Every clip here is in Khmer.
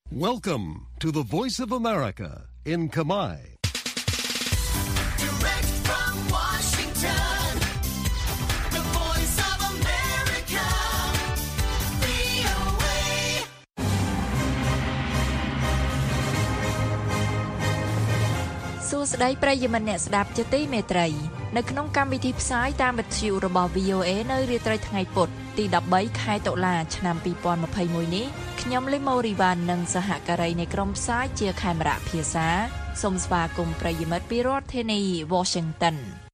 Welcome to the Voice of America in Khmer. Direct from Washington, the Voice of America, VOA. សួស្តីប្រិយមិត្តអ្នកស្ដាប់ជាទីមេត្រីនៅក្នុងកម្មវិធីផ្សាយតាមវិទ្យុរបស់ VOA នៅរាត្រីថ្ងៃពុធទី13ខែតុលាឆ្នាំ2021នេះខ្ញុំលីម៉ូរីវ៉ាន់និងសហការីនៃក្រុមផ្សាយជាខេមរៈភាសាសូមស្វាគមន៍ប្រិយមិត្តពីរដ្ឋធានី Washington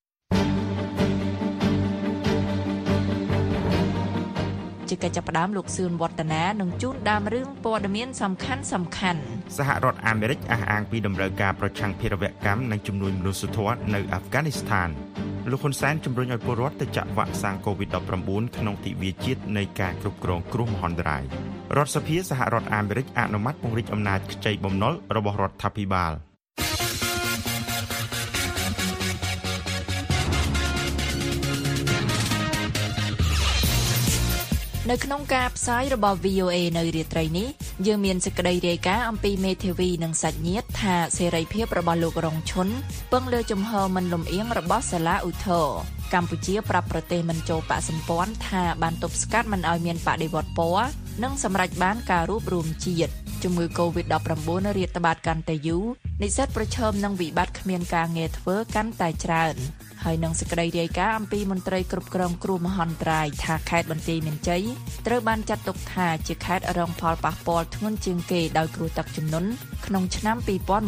ជាកិច្ចចាប់ផ្ដើមលោកសឿនវឌ្ឍនានឹងជូនដើមរឿងព័ត៌មានសំខាន់សហរដ្ឋអាមេរិកអះអាងពីតម្រូវការប្រឆាំងភេរវកម្មនិងជំនួយមនុស្សធម៌នៅអាហ្វហ្គានីស្ថានលោកហ៊ុនសែនជំរុញឲ្យពលរដ្ឋទៅចាក់វ៉ាក់សាំង COVID-19 ក្នុងទិវាជាតិនៃការគ្រប់គ្រងគ្រោះមហន្តរាយរដ្ឋសភាសហរដ្ឋអាមេរិកអនុម័តពង្រីកអំណាចខ្ចីបំណុលរបស់រដ្ឋាភិបាលនៅក្នុងការផ្សាយរបស់ VOA នៅរាត្រីនេះយើងមានសេចក្តីរាយការណ៍អំពីមេធាវីនិងសាច់ញាតិថាសេរីភាពរបស់លោករងឈុនពឹងលើជំហរមិនលំអៀងរបស់សាលាឧទ្ធរកម្ពុជាប្រាប់ប្រទេសមិនចូលបកសម្ព័ន្ធថាបានទប់ស្កាត់មិនឲ្យមានបដិវត្តពណ៌និងសម្រេចបានការរួបរวมជាតិជំងឺ COVID-19 រាតត្បាតកាន់តែយូរនិស្សិតប្រឈមនឹងវិបត្តិគ្មានការងារធ្វើកាន់តែច្រើនហើយនឹងសេចក្តីរាយការណ៍អំពីមន្ត្រីគ្រប់គ្រងគ្រោះមហន្តរាយថាខេត្តបន្ទាយមានជ័យត្រូវបានចាត់ទុកថាជាខេត្តរងផលប៉ះពាល់ធ្ងន់ជាងគេដោយគ្រោះទឹកជំនន់ក្នុងឆ្នាំ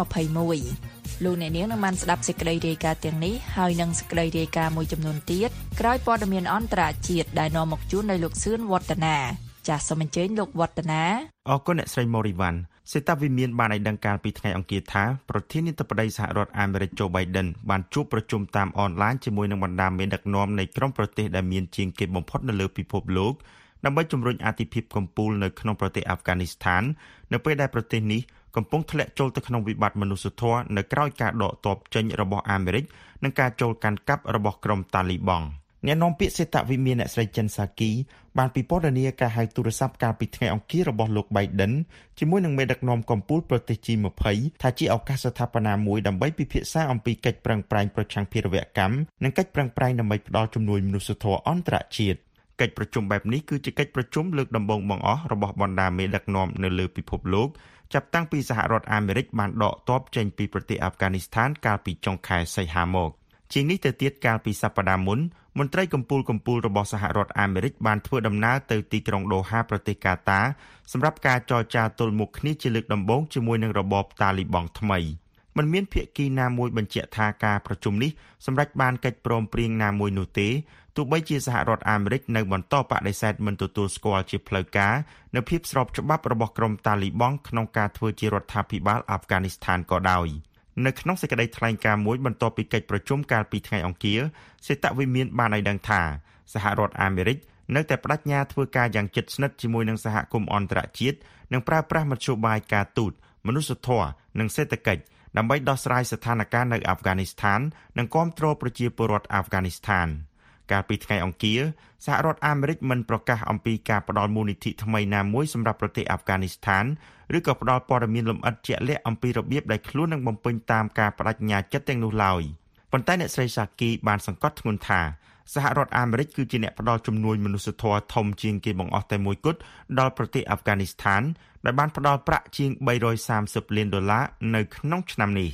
2021លោកអ្នកនាងនឹងបានស្ដាប់សេចក្តីរាយការណ៍ទាំងនេះហើយនឹងសេចក្តីរាយការណ៍មួយចំនួនទៀតក្រោយព័ត៌មានអន្តរជាតិដែលនាំមកជូនដោយលោកសឿនវឌ្ឍនាចាសសូមអញ្ជើញលោកវឌ្ឍនាអរគុណអ្នកស្រីម៉ូរីវ៉ាន់សេតាវិមានបានឲ្យដឹងកាលពីថ្ងៃអង្គារថាប្រធានាធិបតីសហរដ្ឋអាមេរិកโจ Biden បានជួបប្រជុំតាមអនឡាញជាមួយនឹងបណ្ដាមេដឹកនាំនៃក្រុមប្រទេសដែលមានជាងគេបំផុតនៅលើពិភពលោកដើម្បីជំរុញអាទិភាពកំពូលនៅក្នុងប្រទេសអាហ្វហ្គានីស្ថាននៅពេលដែលប្រទេសនេះកំពុងធ្លាក់ចូលទៅក្នុងវិបត្តិមនុស្សធម៌នៅក្រៅការដកទ័ពចេញរបស់អាមេរិកនិងការចូលកាន់កាប់របស់ក្រុមតាលីបង់អ្នកនាំពាក្យសេតវិមានអ្នកស្រីចិនសាគីបានពិពណ៌នាការហៅទូរស័ព្ទកាលពីថ្ងៃអង្គាររបស់លោក Biden ជាមួយនឹងមេដឹកនាំកំពូលប្រទេស G20 ថាជាឱកាសស្ថាបនាមួយដើម្បីពិភាក្សាអំពីកិច្ចប្រឹងប្រែងប្រឆាំងភេរវកម្មនិងកិច្ចប្រឹងប្រែងដើម្បីផ្តល់ជំនួយមនុស្សធម៌អន្តរជាតិកិច្ចប្រជុំបែបនេះគឺជាកិច្ចប្រជុំលើកដំបូងបង្អស់របស់បណ្ដាមេដឹកនាំនៅលើពិភពលោកចាប់តាំងពីសហរដ្ឋអាមេរិកបានដកទ័ពចេញពីប្រទេសអាហ្វហ្គានីស្ថានកាលពីចុងខែសីហាមកជាងនេះទៅទៀតកាលពីសប្តាហ៍មុនមន្ត្រីកំពូលរបស់សហរដ្ឋអាមេរិកបានធ្វើដំណើរទៅទីក្រុងដូហាប្រទេសកាតាសម្រាប់ការចរចាទល់មុខគ្នាជាលើកដំបូងជាមួយនឹងរបបតាលីបង់ថ្មីមិនមានភាគីណាមួយបញ្ជាក់ថាការប្រជុំនេះសម្រេចបានកិច្ចព្រមព្រៀងណាមួយនោះទេទោះបីជាសហរដ្ឋអាមេរិកនៅបន្តបដិសេធមិនទទួលស្គាល់ជាផ្លូវការនៅភាពស្របច្បាប់របស់ក្រុមតាលីបង់ក្នុងការធ្វើជារដ្ឋាភិបាលអាហ្វហ្គានីស្ថានក៏ដោយនៅក្នុងសេចក្តីថ្លែងការណ៍មួយបន្ទាប់ពីកិច្ចប្រជុំកាលពីថ្ងៃអង្គារសេតវិមានបានឲ្យដឹងថាសហរដ្ឋអាមេរិកនៅតែបដិញ្ញាធ្វើការយ៉ាងជិតស្និទ្ធជាមួយនឹងសហគមន៍អន្តរជាតិនិងប្រើប្រាស់មធ្យោបាយការទូតមនុស្សធម៌និងសេដ្ឋកិច្ចដើម្បីដោះស្រាយស្ថានភាពនៅអាហ្វហ្គានីស្ថាននិងគាំទ្រប្រជាពលរដ្ឋអាហ្វហ្គានីស្ថានកាលពីថ្ងៃអង្គារសហរដ្ឋអាមេរិកមិនប្រកាសអំពីការផ្តល់មូលនិធិថ្មីណាមួយសម្រាប់ប្រទេសអាហ្វហ្គានីស្ថានឬក៏ផ្តល់ព័ត៌មានលម្អិតជាក់លាក់អំពីរបៀបដែលខ្លួននឹងបំពេញតាមការបដិញ្ញាចិត្តទាំងនោះឡើយប៉ុន្តែអ្នកស្រីសាគីបានសង្កត់ធ្ងន់ថាសហរដ្ឋអាមេរិកគឺជាអ្នកផ្តល់ជំនួយមនុស្សធម៌ធំជាងគេបង្អស់តែមួយគត់ដល់ប្រទេសអាហ្វហ្គានីស្ថានដែលបានផ្តល់ប្រាក់ជាង$330 លាននៅក្នុងឆ្នាំនេះ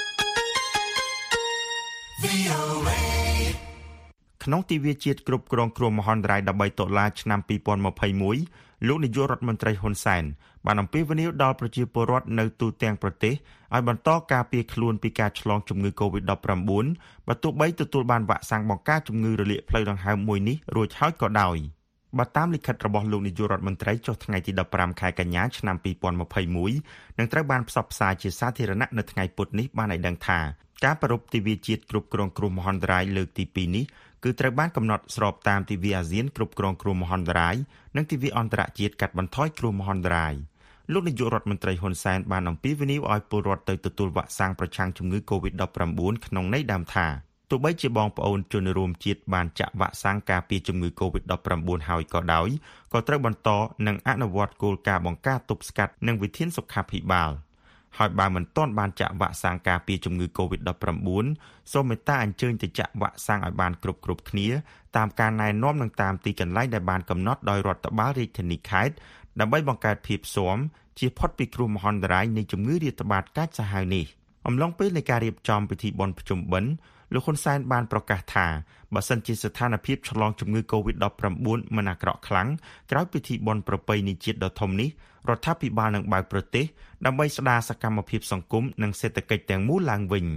ក្នុងទិវាជាតិគ្រប់គ្រងគ្រោះមហន្តរាយ13តុលាឆ្នាំ2021លោកនាយករដ្ឋមន្ត្រីហ៊ុនសែនបានអំពាវនាវដល់ប្រជាពលរដ្ឋនៅទូទាំងប្រទេសឲ្យបន្តការពារខ្លួនពីការឆ្លងជំងឺ COVID-19 បើទោះបីទទួលបានវ៉ាក់សាំងបង្ការជំងឺរលាកផ្លូវដង្ហើមមួយនេះរួចហើយក៏ដោយបើតាមលិខិតរបស់លោកនាយករដ្ឋមន្ត្រីចុះថ្ងៃទី15ខែកញ្ញាឆ្នាំ2021នឹងត្រូវបានផ្សព្វផ្សាយជាសាធារណៈនៅថ្ងៃពុធនេះបានឲ្យដឹងថាការប្រារព្ធទិវាជាតិគ្រប់គ្រងគ្រោះមហន្តរាយលើកទី2នេះគឺត្រូវបានកំណត់ស្របតាមទិវាអាស៊ានគ្រប់គ្រងគ្រោះមហន្តរាយនិងទិវាអន្តរជាតិកាត់បន្ថយគ្រោះមហន្តរាយលោកនាយករដ្ឋមន្ត្រីហ៊ុនសែនបានអំពាវនាវឲ្យពលរដ្ឋទៅទទួលវ៉ាក់សាំងប្រឆាំងជំងឺ COVID-19 ក្នុងន័យដើមថាទោះបីជាបងប្អូនជនរួមជាតិបានចាក់វ៉ាក់សាំងការពារជំងឺ COVID-19 ហើយក៏ដោយក៏ត្រូវបន្តនិងអនុវត្តគោលការណ៍បង្ការទប់ស្កាត់និងវិធានសុខាភិបាលហើយបើមិនទាន់បានចាក់វ៉ាក់សាំងការពារជំងឺ COVID-19 សូមមេត្តាអញ្ជើញទៅចាក់វ៉ាក់សាំងឲ្យបានគ្រប់គ្នាតាមការណែនាំនិងតាមទីកន្លែងដែលបានកំណត់ដោយរដ្ឋបាលរាជធានីខេត្តដើម្បីបង្កើតភាពស៊ាំជៀសផុតពីគ្រោះមហន្តរាយនៃជំងឺរាតត្បាតកាចសាហាវនេះអំឡុងពេលនៃការរៀបចំពិធីបុណ្យភ្ជុំបិណ្ឌលោកហ៊ុនសែនបានប្រកាសថាបើសិនជាស្ថានភាពឆ្លងជំងឺ COVID-19 មិនអាក្រក់ខ្លាំងក្រោយពិធីបុណ្យប្រពៃណីជាតិដ៏ធំនេះរដ្ឋាភិបាលនឹងបើកប្រទេសដើម្បីស្ដារសកម្មភាពសង្គមនិងសេដ្ឋកិច្ចទាំងមូលឡើងវិញ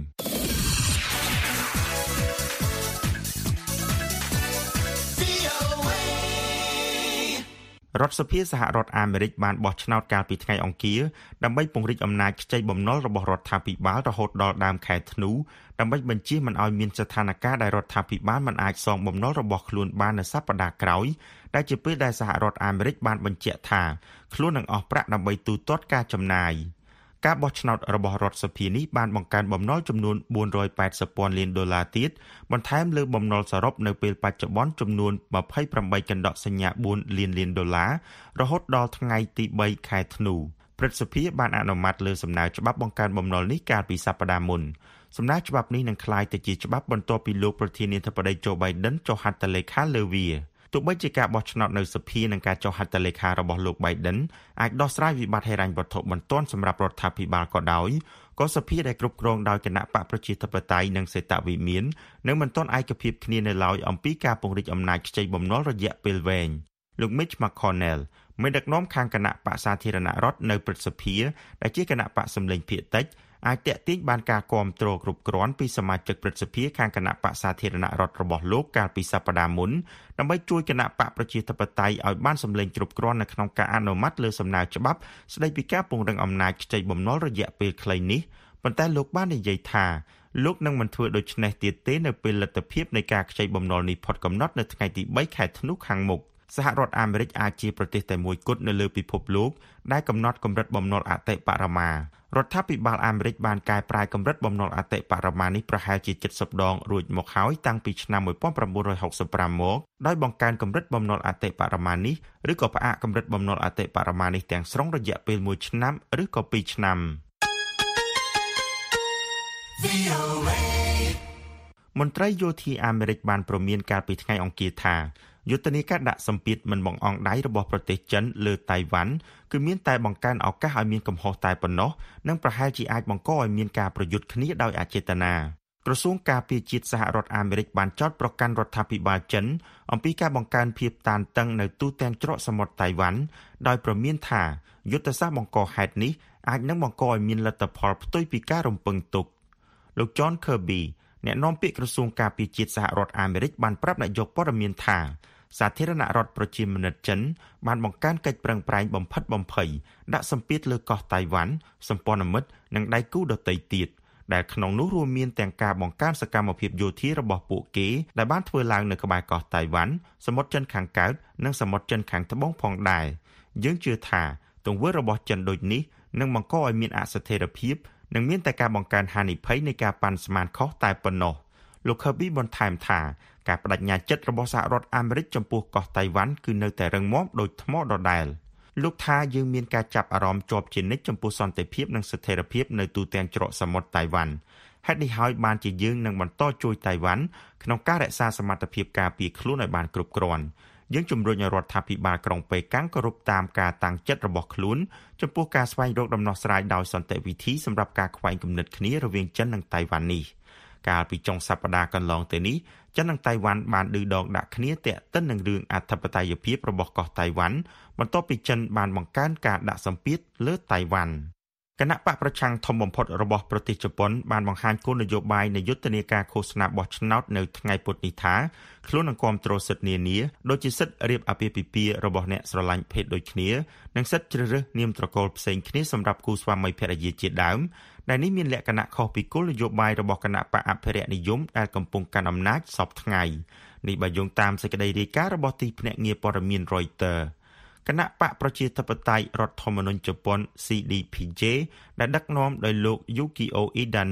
រដ្ឋសភាសហរដ្ឋអាមេរិកបានបោះឆ្នោតកាលពីថ្ងៃអង្គារដើម្បីពង្រីកអំណាចខ្ចីបំណុលរបស់រដ្ឋាភិបាលរហូតដល់ដើមខែធ្នូដើម្បីបញ្ជាមិនឲ្យមានស្ថានភាពដែលរដ្ឋាភិបាលមិនអាចសងបំណុលរបស់ខ្លួនបាននៅសប្តាហ៍ក្រោយដែលជាពេលដែលសហរដ្ឋអាមេរិកបានបញ្ជាក់ថាខ្លួននឹងអស់ប្រាក់ដើម្បីទូទាត់ការចំណាយការបោះឆ្នោតរបស់រដ្ឋសភានេះបានបង្កើនបំណុលចំនួន$480,000 លានទៀតបន្ថែមលើបំណុលសរុបនៅពេលបច្ចុប្បន្នចំនួន28កណ្ដកសញ្ញា$4 លានរហូតដល់ថ្ងៃទី3ខែធ្នូព្រឹទ្ធសភាបានអនុម័តលើសំណើច្បាប់បង្កើនបំណុលនេះកាលពីសប្តាហ៍មុនសំណើច្បាប់នេះនឹងក្លាយទៅជាច្បាប់បន្ទាប់ពីលោកប្រធានាធិបតី Joe Biden ចុះហត្ថលេខាលើវាទោះបីជាការបោះឆ្នោតនៅសភានិងការចុះហត្ថលេខារបស់លោក Biden អាចដោះស្រាយវិបត្តិហិរញ្ញវត្ថុបន្ទាន់សម្រាប់រដ្ឋាភិបាលក៏ដោយក៏សភាដែលគ្រប់គ្រងដោយគណៈបកប្រជាធិបតេយ្យនិងសេតវិមាននឹងមិនទាន់ឯកភាពគ្នានៅឡើយអំពីការពង្រីកអំណាចខ្ចីបំណុលរយៈពេលវែងលោក Mitch McConnell មេដឹកនាំខាងគណៈបកសាធារណរដ្ឋនៅព្រឹទ្ធសភាដែលជាគណៈបកសម្លេងភាគតិចអាចតាក់ទាញបានការគាំទ្រគ្រប់គ្រាន់ពីសមាជិកព្រឹទ្ធសភាខាងគណៈបកសាធារណរដ្ឋរបស់លោកកាលពីសប្តាហ៍មុនដើម្បីជួយគណៈបកប្រជាធិបតេយ្យឲ្យបានសម្លេងគ្រប់គ្រាន់នៅក្នុងការអនុម័តលើសំណើច្បាប់ស្តីពីការពង្រឹងអំណាចខ្ចីបំណុលរយៈពេលខ្លីនេះប៉ុន្តែលោកបាននិយាយថាលោកនឹងមិនធ្វើដូច្នេះទៀតទេនៅពេលលទ្ធភាពនៃការខ្ចីបំណុលនេះផុតកំណត់នៅថ្ងៃទី3ខែធ្នូខាងមុខសហរដ្ឋអាមេរិកអាចជាប្រទេសតែមួយគត់នៅលើពិភពលោកដែលកំណត់កម្រិតបំណុលអតិបរមារដ្ឋាភិបាលអាមេរិកបានកែប្រែកម្រិតបំណុលអតិបរមានេះប្រហែលជា70ដងរួចមកហើយតាំងពីឆ្នាំ1965មកដោយបង្កើនកម្រិតបំណុលអតិបរមានេះឬក៏ផ្អាកកម្រិតបំណុលអតិបរមានេះទាំងស្រុងរយៈពេល1ឆ្នាំឬក៏2ឆ្នាំមន្ត្រីយោធាអាមេរិកបានព្រមានកាលពីថ្ងៃអង្គារថាយុទ្ធនាការដាក់សម្ពាធមិនបង្អង់ដៃរបស់ប្រទេសចិនលើតៃវ៉ាន់គឺមានតែបង្កើនឱកាសឲ្យមានកំហុសតែប៉ុណ្ណោះនិងប្រហែលជាអាចបង្កឲ្យមានការប្រយុទ្ធគ្នាដោយអចេតនាក្រសួងការពារជាតិសហរដ្ឋអាមេរិកបានចោទប្រកាន់រដ្ឋាភិបាលចិនអំពីការបង្កើនភាពតានតឹងនៅទូទាំងច្រកសមុទ្រតៃវ៉ាន់ដោយព្រមានថាយុទ្ធសាស្ត្របង្កហេតុនេះអាចនឹងបង្កឲ្យមានលទ្ធផលផ្ទុយពីការរំពឹងទុកលោក John Kirby អ្នកនាំពាក្យក្រសួងការពារជាតិសហរដ្ឋអាមេរិកបានប្រាប់អ្នកយកព័ត៌មានថាសាធារណរដ្ឋប្រជាមានិតចិនបានបង្កើនកិច្ចប្រឹងប្រែងបំផិតបំភ័យដាក់សម្ពាធលើកោះតៃវ៉ាន់សម្ព័ន្ធមិត្តនិងដៃគូដទៃទៀតដែលក្នុងនោះរួមមានទាំងការបង្កើនសកម្មភាពយោធារបស់ពួកគេដែលបានធ្វើឡើងនៅក្បែរកោះតៃវ៉ាន់សមុទ្រចិនខាងកើតនិងសមុទ្រចិនខាងត្បូងផងដែរយើងជឿថាទង្វើរបស់ចិនដូចនេះនឹងបង្កឲ្យមានអស្ថិរភាពនិងមានតែការបង្កើនហានិភ័យនៃការប៉ាន់ស្មានខុសតែប៉ុណ្ណោះលោក Kirby បន្ថែមថាការបដិញ្ញាចិត្តរបស់សហរដ្ឋអាមេរិកចំពោះកោះតៃវ៉ាន់គឺនៅតែរឹងមាំដូចថ្មដដែលលោកថាយើងមានការចាប់អារម្មណ៍ជាប់ជានិច្ចចំពោះសន្តិភាពនិងស្ថិរភាពនៅទូទាំងច្រកសមុទ្រតៃវ៉ាន់ហេតុនេះហើយបានជាយើងនឹងបន្តជួយតៃវ៉ាន់ក្នុងការរក្សាសមត្ថភាពការពារខ្លួនឲ្យបានគ្រប់គ្រាន់យើងជំរុញឲ្យរដ្ឋាភិបាលក្រុងប៉េកាំងគោរពតាមការតាំងចិត្តរបស់ខ្លួនចំពោះការស្វែងរកដំណោះស្រាយដោយសន្តិវិធីសម្រាប់ការខ្វែងគំនិតគ្នារវាងចិននិងតៃវ៉ាន់នេះកាលពីចុងសប្តាហ៍កន្លងទៅនេះចិននិងតៃវ៉ាន់បានឌឺដងដាក់គ្នាទាក់ទិននឹងរឿងអធិបតេយ្យភាពរបស់កោះតៃវ៉ាន់បន្ទាប់ពីចិនបានបង្កើនការដាក់សម្ពាធលើតៃវ៉ាន់គណៈបកប្រឆាំងធំបំផុតរបស់ប្រទេសជប៉ុនបានបង្ហាញគោលនយោបាយនៃយុទ្ធនាការឃោសនាបោះឆ្នោតនៅថ្ងៃពុធនេះថាខ្លួននឹងគាំទ្រសិទ្ធិនានាដូចជាសិទ្ធិរៀបអាពាហ៍ពិពាហ៍របស់អ្នកស្រឡាញ់ភេទដូចគ្នានិងសិទ្ធិជ្រើសរើសនាមត្រកូលផ្សេងគ្នាសម្រាប់គូស្វាមីភរិយាជាដើមដែលនេះមានលក្ខណៈខុសពីគោលនយោបាយរបស់គណៈបកអភិរក្សនិយមដែលកំពុងកាន់អំណាចសពថ្ងៃនេះបើយោងតាមសេចក្តីរាយការណ៍របស់ទីភ្នាក់ងារព័ត៌មាន Reuters គណៈបកប្រជាធិបតេយ្យរដ្ឋធម្មនុញ្ញជប៉ុន CDPJ ដែលដឹកនាំដោយលោក Yukio Idano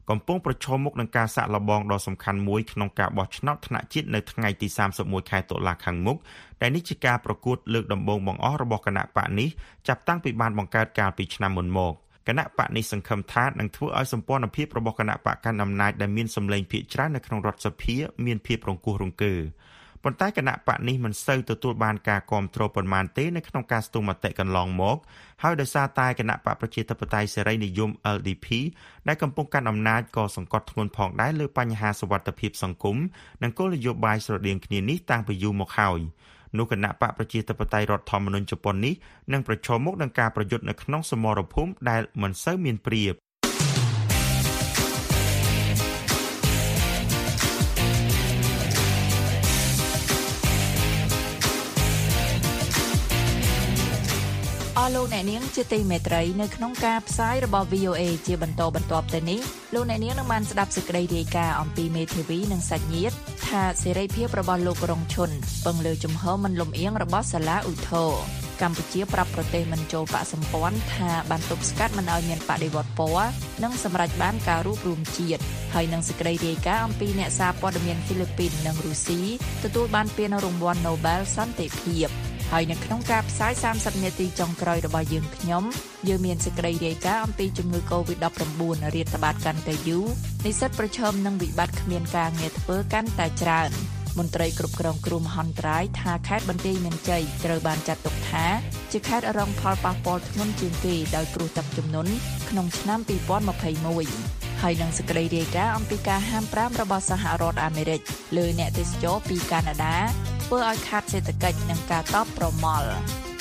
កំពុងប្រឈមមុខនឹងការសាកល្បងដ៏សំខាន់មួយក្នុងការបោះឆ្នោតថ្នាក់ជាតិនៅថ្ងៃទី31ខែតុលាខាងមុខដែលនេះជាការប្រកួតលើកដំបូងបង្អស់របស់គណៈបកនេះចាប់តាំងពីបានបង្កើតកាលពីឆ្នាំមុនមកគណៈបកនេះសង្ឃឹមថានឹងធ្វើឲ្យសម្ព័ន្ធភាពរបស់គណៈបកកាន់អំណាចដែលមានសម្លេងភាគច្រើននៅក្នុងរដ្ឋសភាមានភាពរង្គោះរង្គើប៉ុន្តែគណៈបកនេះមិនសូវទទួលបានការគាំទ្រប៉ុន្មានទេនៅក្នុងការស្ទង់មតិកន្លងមកហើយដោយសារតែគណៈបកប្រជាធិបតេយ្យសេរីនិយម LDP ដែលកំពុងកាន់អំណាចក៏សង្កត់ធ្ងន់ផងដែរលើបញ្ហាសុវត្ថិភាពសង្គមនិងគោលនយោបាយស្រដៀងគ្នានេះតាំងពីយូរមកហើយនោះគណៈបកប្រជាធិបតេយ្យរដ្ឋធម្មនុញ្ញជប៉ុននេះនឹងប្រឈមមុខនឹងការប្រយុទ្ធនៅក្នុងសមរភូមិដែលមិនសូវមានប្រៀបអស់លោកអ្នកនាងជាទីមេត្រីនៅក្នុងការផ្សាយរបស់ VOA ជាបន្តបន្ទាប់ទៅនេះលោកអ្នកនាងនឹងបានស្ដាប់សេចក្តីរាយការណ៍អំពីមេធាវីនិងសាច់ញាតិថាសេរីភាពរបស់លោករងឈុនពឹងលើជំហរមិនលំអៀងរបស់សាលាឧទ្ធរកម្ពុជាប្រាប់ប្រទេសមិនចូលបកសម្ព័ន្ធថាបានទប់ស្កាត់មិនឲ្យមានបដិវត្តពណ៌និងសម្រេចបានការរួបរวมជាតិហើយនឹងសេចក្តីរាយការណ៍អំពីអ្នកសារព័ត៌មានហ្វីលីពីននិងរុស្ស៊ីទទួលបានពានរង្វាន់ Nobel សន្តិភាពហើយនៅក្នុងការផ្សាយ30នាទីចុងក្រោយរបស់យើងយើងមានសេចក្តីរាយការណ៍អំពីជំងឺ Covid-19 រាតត្បាតកាន់តែយូរនិស្សិតប្រឈមនឹងវិបត្តិគ្មានការងារធ្វើកាន់តែច្រើនមន្ត្រីគ្រប់គ្រងគ្រោះមហន្តរាយថាខេត្តបន្ទាយមានជ័យត្រូវបានចាត់ទុកថាជាខេត្តរងផលប៉ះពាល់ធ្ងន់ជាងគេដោយគ្រោះទឹកជំនន់ក្នុងឆ្នាំ2021ហើយនឹងសេចក្តីរាយការណ៍អំពីការហាម5របស់សហរដ្ឋអាមេរិកលើអ្នកទេសចរពីកាណាដាធ្វើឲ្យខាតសេដ្ឋកិច្ចនិងការតបប្រមល់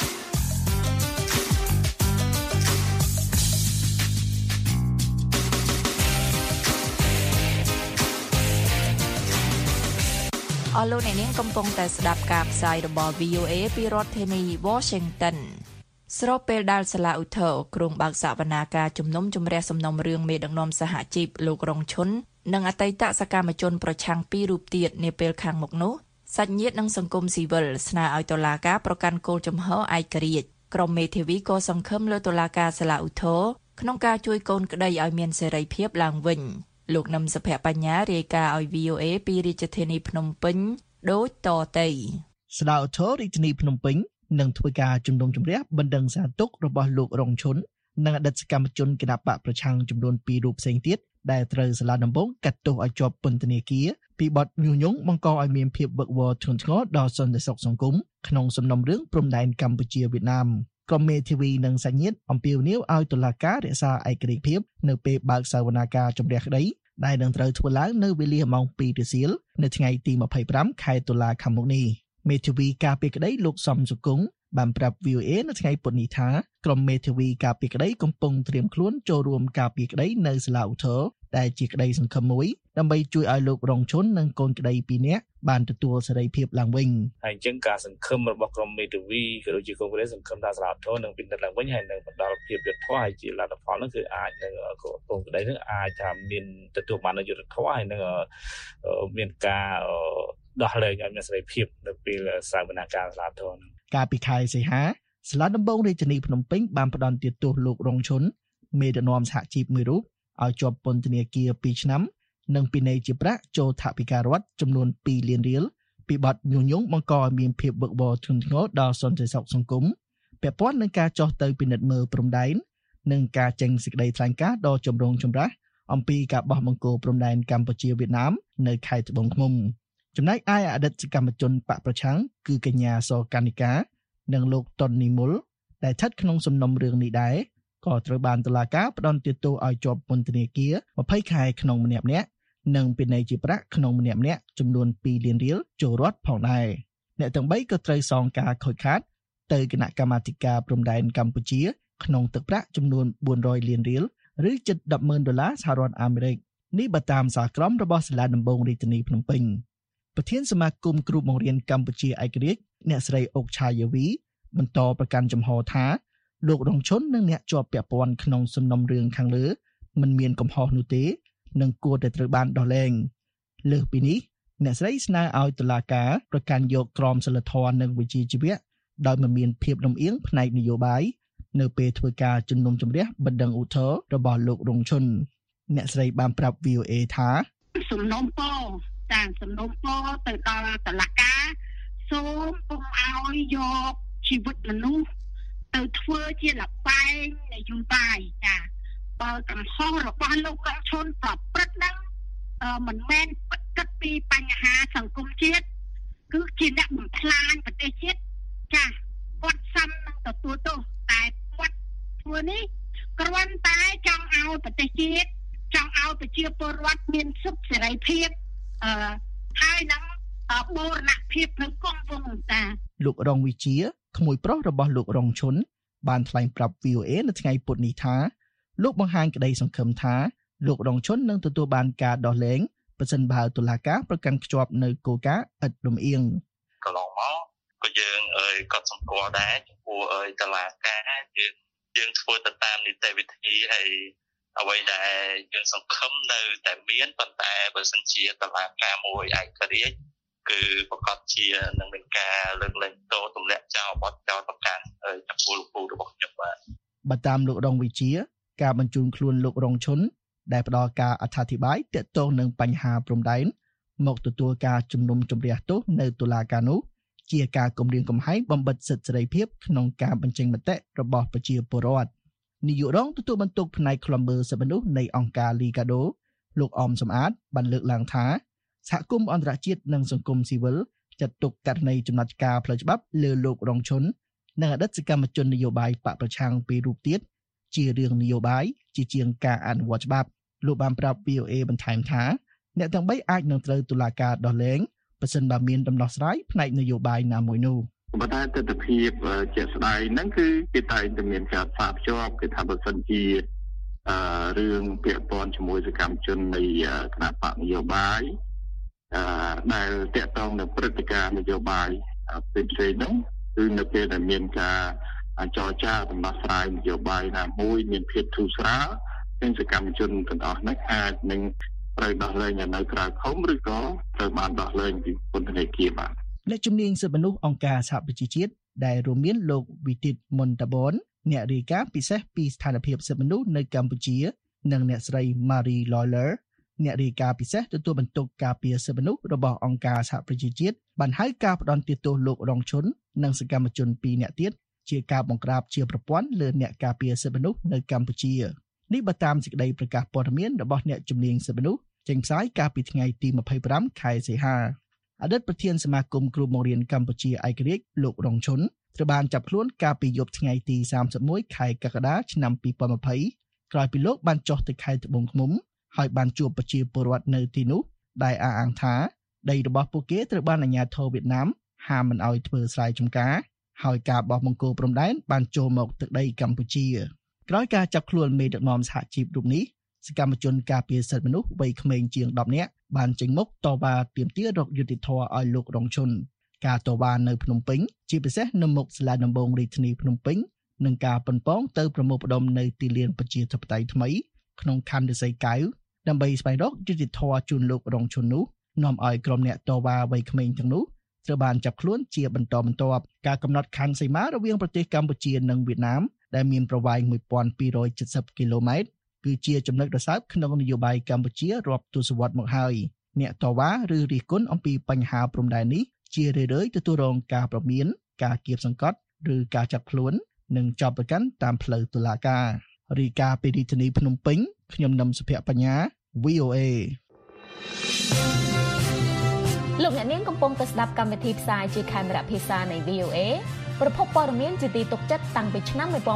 អស់លោកអ្នកនាងកំពុងតែស្ដាប់ការផ្សាយរបស់ VOA ពីរដ្ឋធានី Washington ស្របពេលដែលសាលាឧទ្ធរក្រុងបើកសវនាការជំនុំជម្រះសំណុំរឿងមេដឹកនាំសហជីពលោករងឈុននិងអតីតសកម្មជនប្រឆាំងពីររូបទៀតនាពេលខាងមុខនោះសាច់ញាតិនិងសង្គមស៊ីវិលស្នើឲ្យតុលាការប្រកាន់គោលជំហរឯករាជ្យក្រុមមេធាវីក៏សង្ឃឹមលើតុលាការសាលាឧទ្ធរក្នុងការជួយកូនក្តីឲ្យមានសេរីភាពឡើងវិញលោកនឹមសុភបញ្ញារាយការណ៍ឲ្យ VOA ពីរាជធានីភ្នំពេញដូចតទៅសាលាឧទ្ធររាជធានីភ្នំពេញនឹងធ្វើការជំនុំជម្រះបណ្ដឹងសារទុករបស់លោករងឈុននិងអតីតសកម្មជនគណបកប្រឆាំងចំនួន2រូបផ្សេងទៀតដែលត្រូវសាលាដំបងកាត់ទោសឲ្យជាប់ពន្ធនាគារពីបទញុះញង់បង្កឲ្យមានភាពវឹកវរធ្ងន់ធ្ងរដល់សន្តិសុខសង្គមក្នុងសំណុំរឿងព្រំដែនកម្ពុជាវៀតណាមក្រុមមេធាវីនិងសាច់ញាតិអំពាវនាវឲ្យតុលាការរក្សាឯករាជ្យភាពនៅពេលបើកសវនាការជំរះក្តីដែលនឹងត្រូវធ្វើឡើងនៅវេលាម៉ោង 2 រសៀលនៅថ្ងៃទី25ខែតុលាខាងមុខនេះមេធាវីការពីក្តីលោកសំសុគង្គបានប្រាប់ VOA នៅថ្ងៃពុធនេះថាក្រុមមេធាវីការពីក្តីកំពុងត្រៀមខ្លួនចូលរួមការពីក្តីនៅសាលាឧទ្ធរដែលជាក្តីសង្ឃឹមមួយដើម្បីជួយឲ្យលោករងឈុននិងកូនក្តី2នាក់បានទទួលសេរីភាពឡើងវិញហើយអញ្ចឹងការសង្ឃឹមរបស់ក្រុមមេធាវីក៏ដូចជាកូនក្តីសង្ឃឹមថាសាលាឧទ្ធរនឹងពិនិត្យឡើងវិញហើយនឹងបន្តភាពយុត្តិធម៌ហើយជាលទ្ធផលនោះគឺអាចនឹងកូនក្តីនឹងអាចថាមានទទួលបានយុត្តិធម៌ហើយនឹងមានការដោះលែងឲ្យមានសេរីភាពនៅពេលសវនាការសាលាឧទ្ធរកាលពីខែសីហាសាលាដំបងរាជធានីភ្នំពេញបានផ្តន្ទាទោសលោករងឈុនមេដឹកនាំសហជីពមួយរូបឲ្យជាប់ពន្ធនាគារ2ឆ្នាំនិងពិន័យជាប្រាក់ចូលថវិការដ្ឋចំនួន2លានរៀលពីបទញុះញង់បង្កឲ្យមានភាពវឹកវរធ្ងន់ធ្ងរដល់សន្តិសុខសង្គមពាក់ព័ន្ធនឹងការចោះទៅពិនិត្យមើលព្រំដែននិងការចេញសេចក្តីថ្លែងការណ៍ដ៏ចម្រូងចម្រាសអំពីការបោះបង្គោលព្រំដែនកម្ពុជាវៀតណាមនៅខេត្តត្បូងឃ្មុំចំណែកឯអតីតសកម្មជនបកប្រឆាំងគឺកញ្ញាសកនិកានិងលោកតុននីមុលដែលស្ថិតក្នុងសំណុំរឿងនេះដែរក៏ត្រូវបានតុលាការផ្តន្ទាទោសឲ្យជាប់ពន្ធនាគារ20ខែក្នុងម្នាក់ៗនិងពិន័យជាប្រាក់ក្នុងម្នាក់ៗចំនួន2លានរៀលចូលរដ្ឋផងដែរអ្នកទាំង3ក៏ត្រូវសងការខូចខាតទៅគណៈកម្មាធិការព្រំដែនកម្ពុជាក្នុងទឹកប្រាក់ចំនួន400លានរៀលឬជិត$10,000សហរដ្ឋអាមេរិកនេះបើតាមសារក្រមរបស់សាលាដំបងរាជធានីភ្នំពេញប្រធានសមាគមគ្រូបង្រៀនកម្ពុជាឯករាជ្យអ្នកស្រីអុកឆាយាវីបន្តប្រកាន់ចំហថាលោករងឈុននិងអ្នកជាប់ពាក់ព័ន្ធក្នុងសំណុំរឿងខាងលើមិនមានកំហុសនោះទេនិងគួរតែត្រូវបានដោះលែងលើសពីនេះអ្នកស្រីស្នើឲ្យតុលាការប្រកាន់យកក្រមសីលធម៌និងវិជ្ជាជីវៈដោយមិនមានភាពលំអៀងផ្នែកនយោបាយនៅពេលធ្វើការជំនុំជម្រះបណ្ដឹងឧទ្ធរណ៍របស់លោករងឈុនអ្នកស្រីបានប្រាប់ VOA ថាសំណុំពរទៅដល់តុលាការសូមកុំឲ្យយកជីវិតមនុស្សទៅធ្វើជាលបែងនយោបាយចាបើកំហុសរបស់លោករងឈុនប្រព្រឹត្តហ្នឹងមិនមែនគិតពីបញ្ហាសង្គមជាតិគឺជាអ្នកបំផ្លាញប្រទេសជាតិចាគាត់សំនឹងទទួលទោសតែគាត់ធ្វើនេះគ្រាន់តែចង់ឲ្យប្រទេសជាតិចង់ឲ្យប្រជាពលរដ្ឋមានសុខសេរីភាពហើយនឹងបូរណភាពនៅគង់វង្សតាលោករងវិជាក្មួយប្រុសរបស់លោករងឈុនបានថ្លែងប្រាប់ VOA នៅថ្ងៃពុធនេះថាលោកបង្ហាញក្តីសង្ឃឹមថាលោករងឈុននឹងទទួលបានការដោះលែងប្រសិនបើតុលាការប្រកាន់ខ្ជាប់នៅគោលការណ៍ឥតលំអៀងកន្លងមកក៏យើងក៏សម្គាល់ដែរចំពោះតុលាការយើងធ្វើទៅតាមនីតិវិធីហើយអ្វីដែលយើងសង្ឃឹមនៅតែមានប៉ុន្តែបើសិនជាតុលាការមួយឯករាជ្យគឺប្រកាសជានឹងមានការលើកលែងទោសទម្លាក់ចោលបទចោទប្រកាន់ចំពោះលោកពូរបស់ខ្ញុំបាទបើតាមលោករងវិជាការបញ្ជូនខ្លួនលោករងឈុនដែលផ្ដល់ការអត្ថាធិប្បាយទាក់ទងនឹងបញ្ហាព្រំដែនមកទទួលការជំនុំជម្រះទោសនៅតុលាការនោះជាការគំរាមកំហែងបំបិទសិទ្ធិសេរីភាពក្នុងការបញ្ចេញមតិរបស់ប្រជាពលរដ្ឋនាយករងទទួលបន្ទុកផ្នែកឃ្លាំមើលសិទ្ធិមនុស្សនៃអង្គការ Liga do លោកអមសំអាតបានលើកឡើងថាសហគមន៍អន្តរជាតិនិងសង្គមស៊ីវិលចាត់ទុកករណីចំណាត់ការផ្លូវច្បាប់លើលោករងឈុននិងអតីតសកម្មជននយោបាយបកប្រឆាំងពីររូបទៀតជារឿងនយោបាយជាជាងការអនុវត្តច្បាប់លោកបានប្រាប់ VOA បន្ថែមថាអ្នកទាំង3អាចនឹងត្រូវតុលាការដោះលែងប្រសិនបើមានដំណោះស្រាយផ្នែកនយោបាយណាមួយនោះប៉ុន្តែទស្សនវិជ្ជាជាក់ស្ដែងហ្នឹងគឺគេតែងតែមានការផ្សារភ្ជាប់គឺថាបើសិនជារឿងពាក់ព័ន្ធជាមួយសកម្មជននៃគណៈបកនយោបាយដែលតាក់ទងនឹងព្រឹត្តិការណ៍នយោបាយផ្សេងៗហ្នឹងគឺនៅពេលដែលមានការចរចាដំណោះស្រាយនយោបាយណាមួយមានភាពធូរស្រាលទាំងសកម្មជនទាំងអស់ហ្នឹងអាចនឹងត្រូវដោះលែងនៅក្រៅឃុំឬក៏ត្រូវបានដោះលែងពីពន្ធនាគារបាទអ្នកជំនាញសិទ្ធិមនុស្សអង្គការសហប្រជាជាតិដែលរួមមានលោកវិទិតមុនតាបនអ្នករាយការណ៍ពិសេសពីស្ថានភាពសិទ្ធិមនុស្សនៅកម្ពុជានិងអ្នកស្រី Marie Lawler អ្នករាយការណ៍ពិសេសទទួលបន្ទុកការពារសិទ្ធិមនុស្សរបស់អង្គការសហប្រជាជាតិបានហៅការផ្ដន្ទាទោសលោករងឈុននិងសកម្មជន2នាក់ទៀតជាការបង្ក្រាបជាប្រព័ន្ធលើអ្នកការពារសិទ្ធិមនុស្សនៅកម្ពុជានេះបើតាមសេចក្តីប្រកាសព័ត៌មានរបស់អ្នកជំនាញសិទ្ធិមនុស្សចេញផ្សាយកាលពីថ្ងៃទី25ខែសីហាអតីតប្រធានសមាគមគ្រូបង្រៀនកម្ពុជាឯករាជ្យលោករងឈុនត្រូវបានចាប់ខ្លួនកាលពីយប់ថ្ងៃទី31ខែកក្កដាឆ្នាំ2020ក្រោយពីលោកបានចុះទៅខេត្តត្បូងឃ្មុំហើយបានជួបប្រជាពលរដ្ឋនៅទីនោះដែលអះអាងថាដីរបស់ពួកគេត្រូវបានអាជ្ញាធរវៀតណាមហាមមិនឲ្យធ្វើស្រែចម្ការហើយការបោះបង្គោលព្រំដែនបានចូលមកទឹកដីកម្ពុជាក្រោយការចាប់ខ្លួនមេដឹកនាំសហជីពរូបនេះសកម្មជនការពារសិទ្ធិមនុស្សវ័យក្មេងជាង10នាក់បានចេញមុខតវ៉ាទាមទាររកយុត្តិធម៌ឲ្យលោករងឈុនការតវ៉ានៅភ្នំពេញជាពិសេសនៅមុខសាលាដំបងរាជធានីភ្នំពេញនិងការប៉ុនប៉ងទៅប្រមូលផ្ដុំនៅទីលានប្រជាធិបតេយ្យថ្មីក្នុងខណ្ឌរិស័យកែវដើម្បីស្វែងរកយុត្តិធម៌ជូនលោករងឈុននោះនាំឲ្យក្រុមអ្នកតវ៉ាវ័យក្មេងទាំងនោះត្រូវបានចាប់ខ្លួនជាបន្តបន្ទាប់ការកំណត់ខណ្ឌសីមារវាងប្រទេសកម្ពុជានិងវៀតណាមដែលមានប្រវែង1270គីឡូម៉ែត្រគឺជាចំណុចរសើបក្នុងនយោបាយកម្ពុជារាប់ទសវត្សរ៍មកហើយអ្នកតវ៉ាឬរិះគន់អំពីបញ្ហាព្រំដែននេះជារឿយៗទទួលរងការប្រមានការគៀបសង្កត់ឬការចាប់ខ្លួននិងចាប់ប្រកាន់តាមផ្លូវតុលាការរាយការណ៍ពីរាជធានីភ្នំពេញខ្ញុំនឹមសុភ័ក្របញ្ញា VOA លោកអ្នកនាងកំពុងតែស្ដាប់កម្មវិធីផ្សាយជាខេមរៈភាសានៃ VOA ប្រភពព័ត៌មានជាទីទុកចិត្តតាំងពីឆ្នាំ1955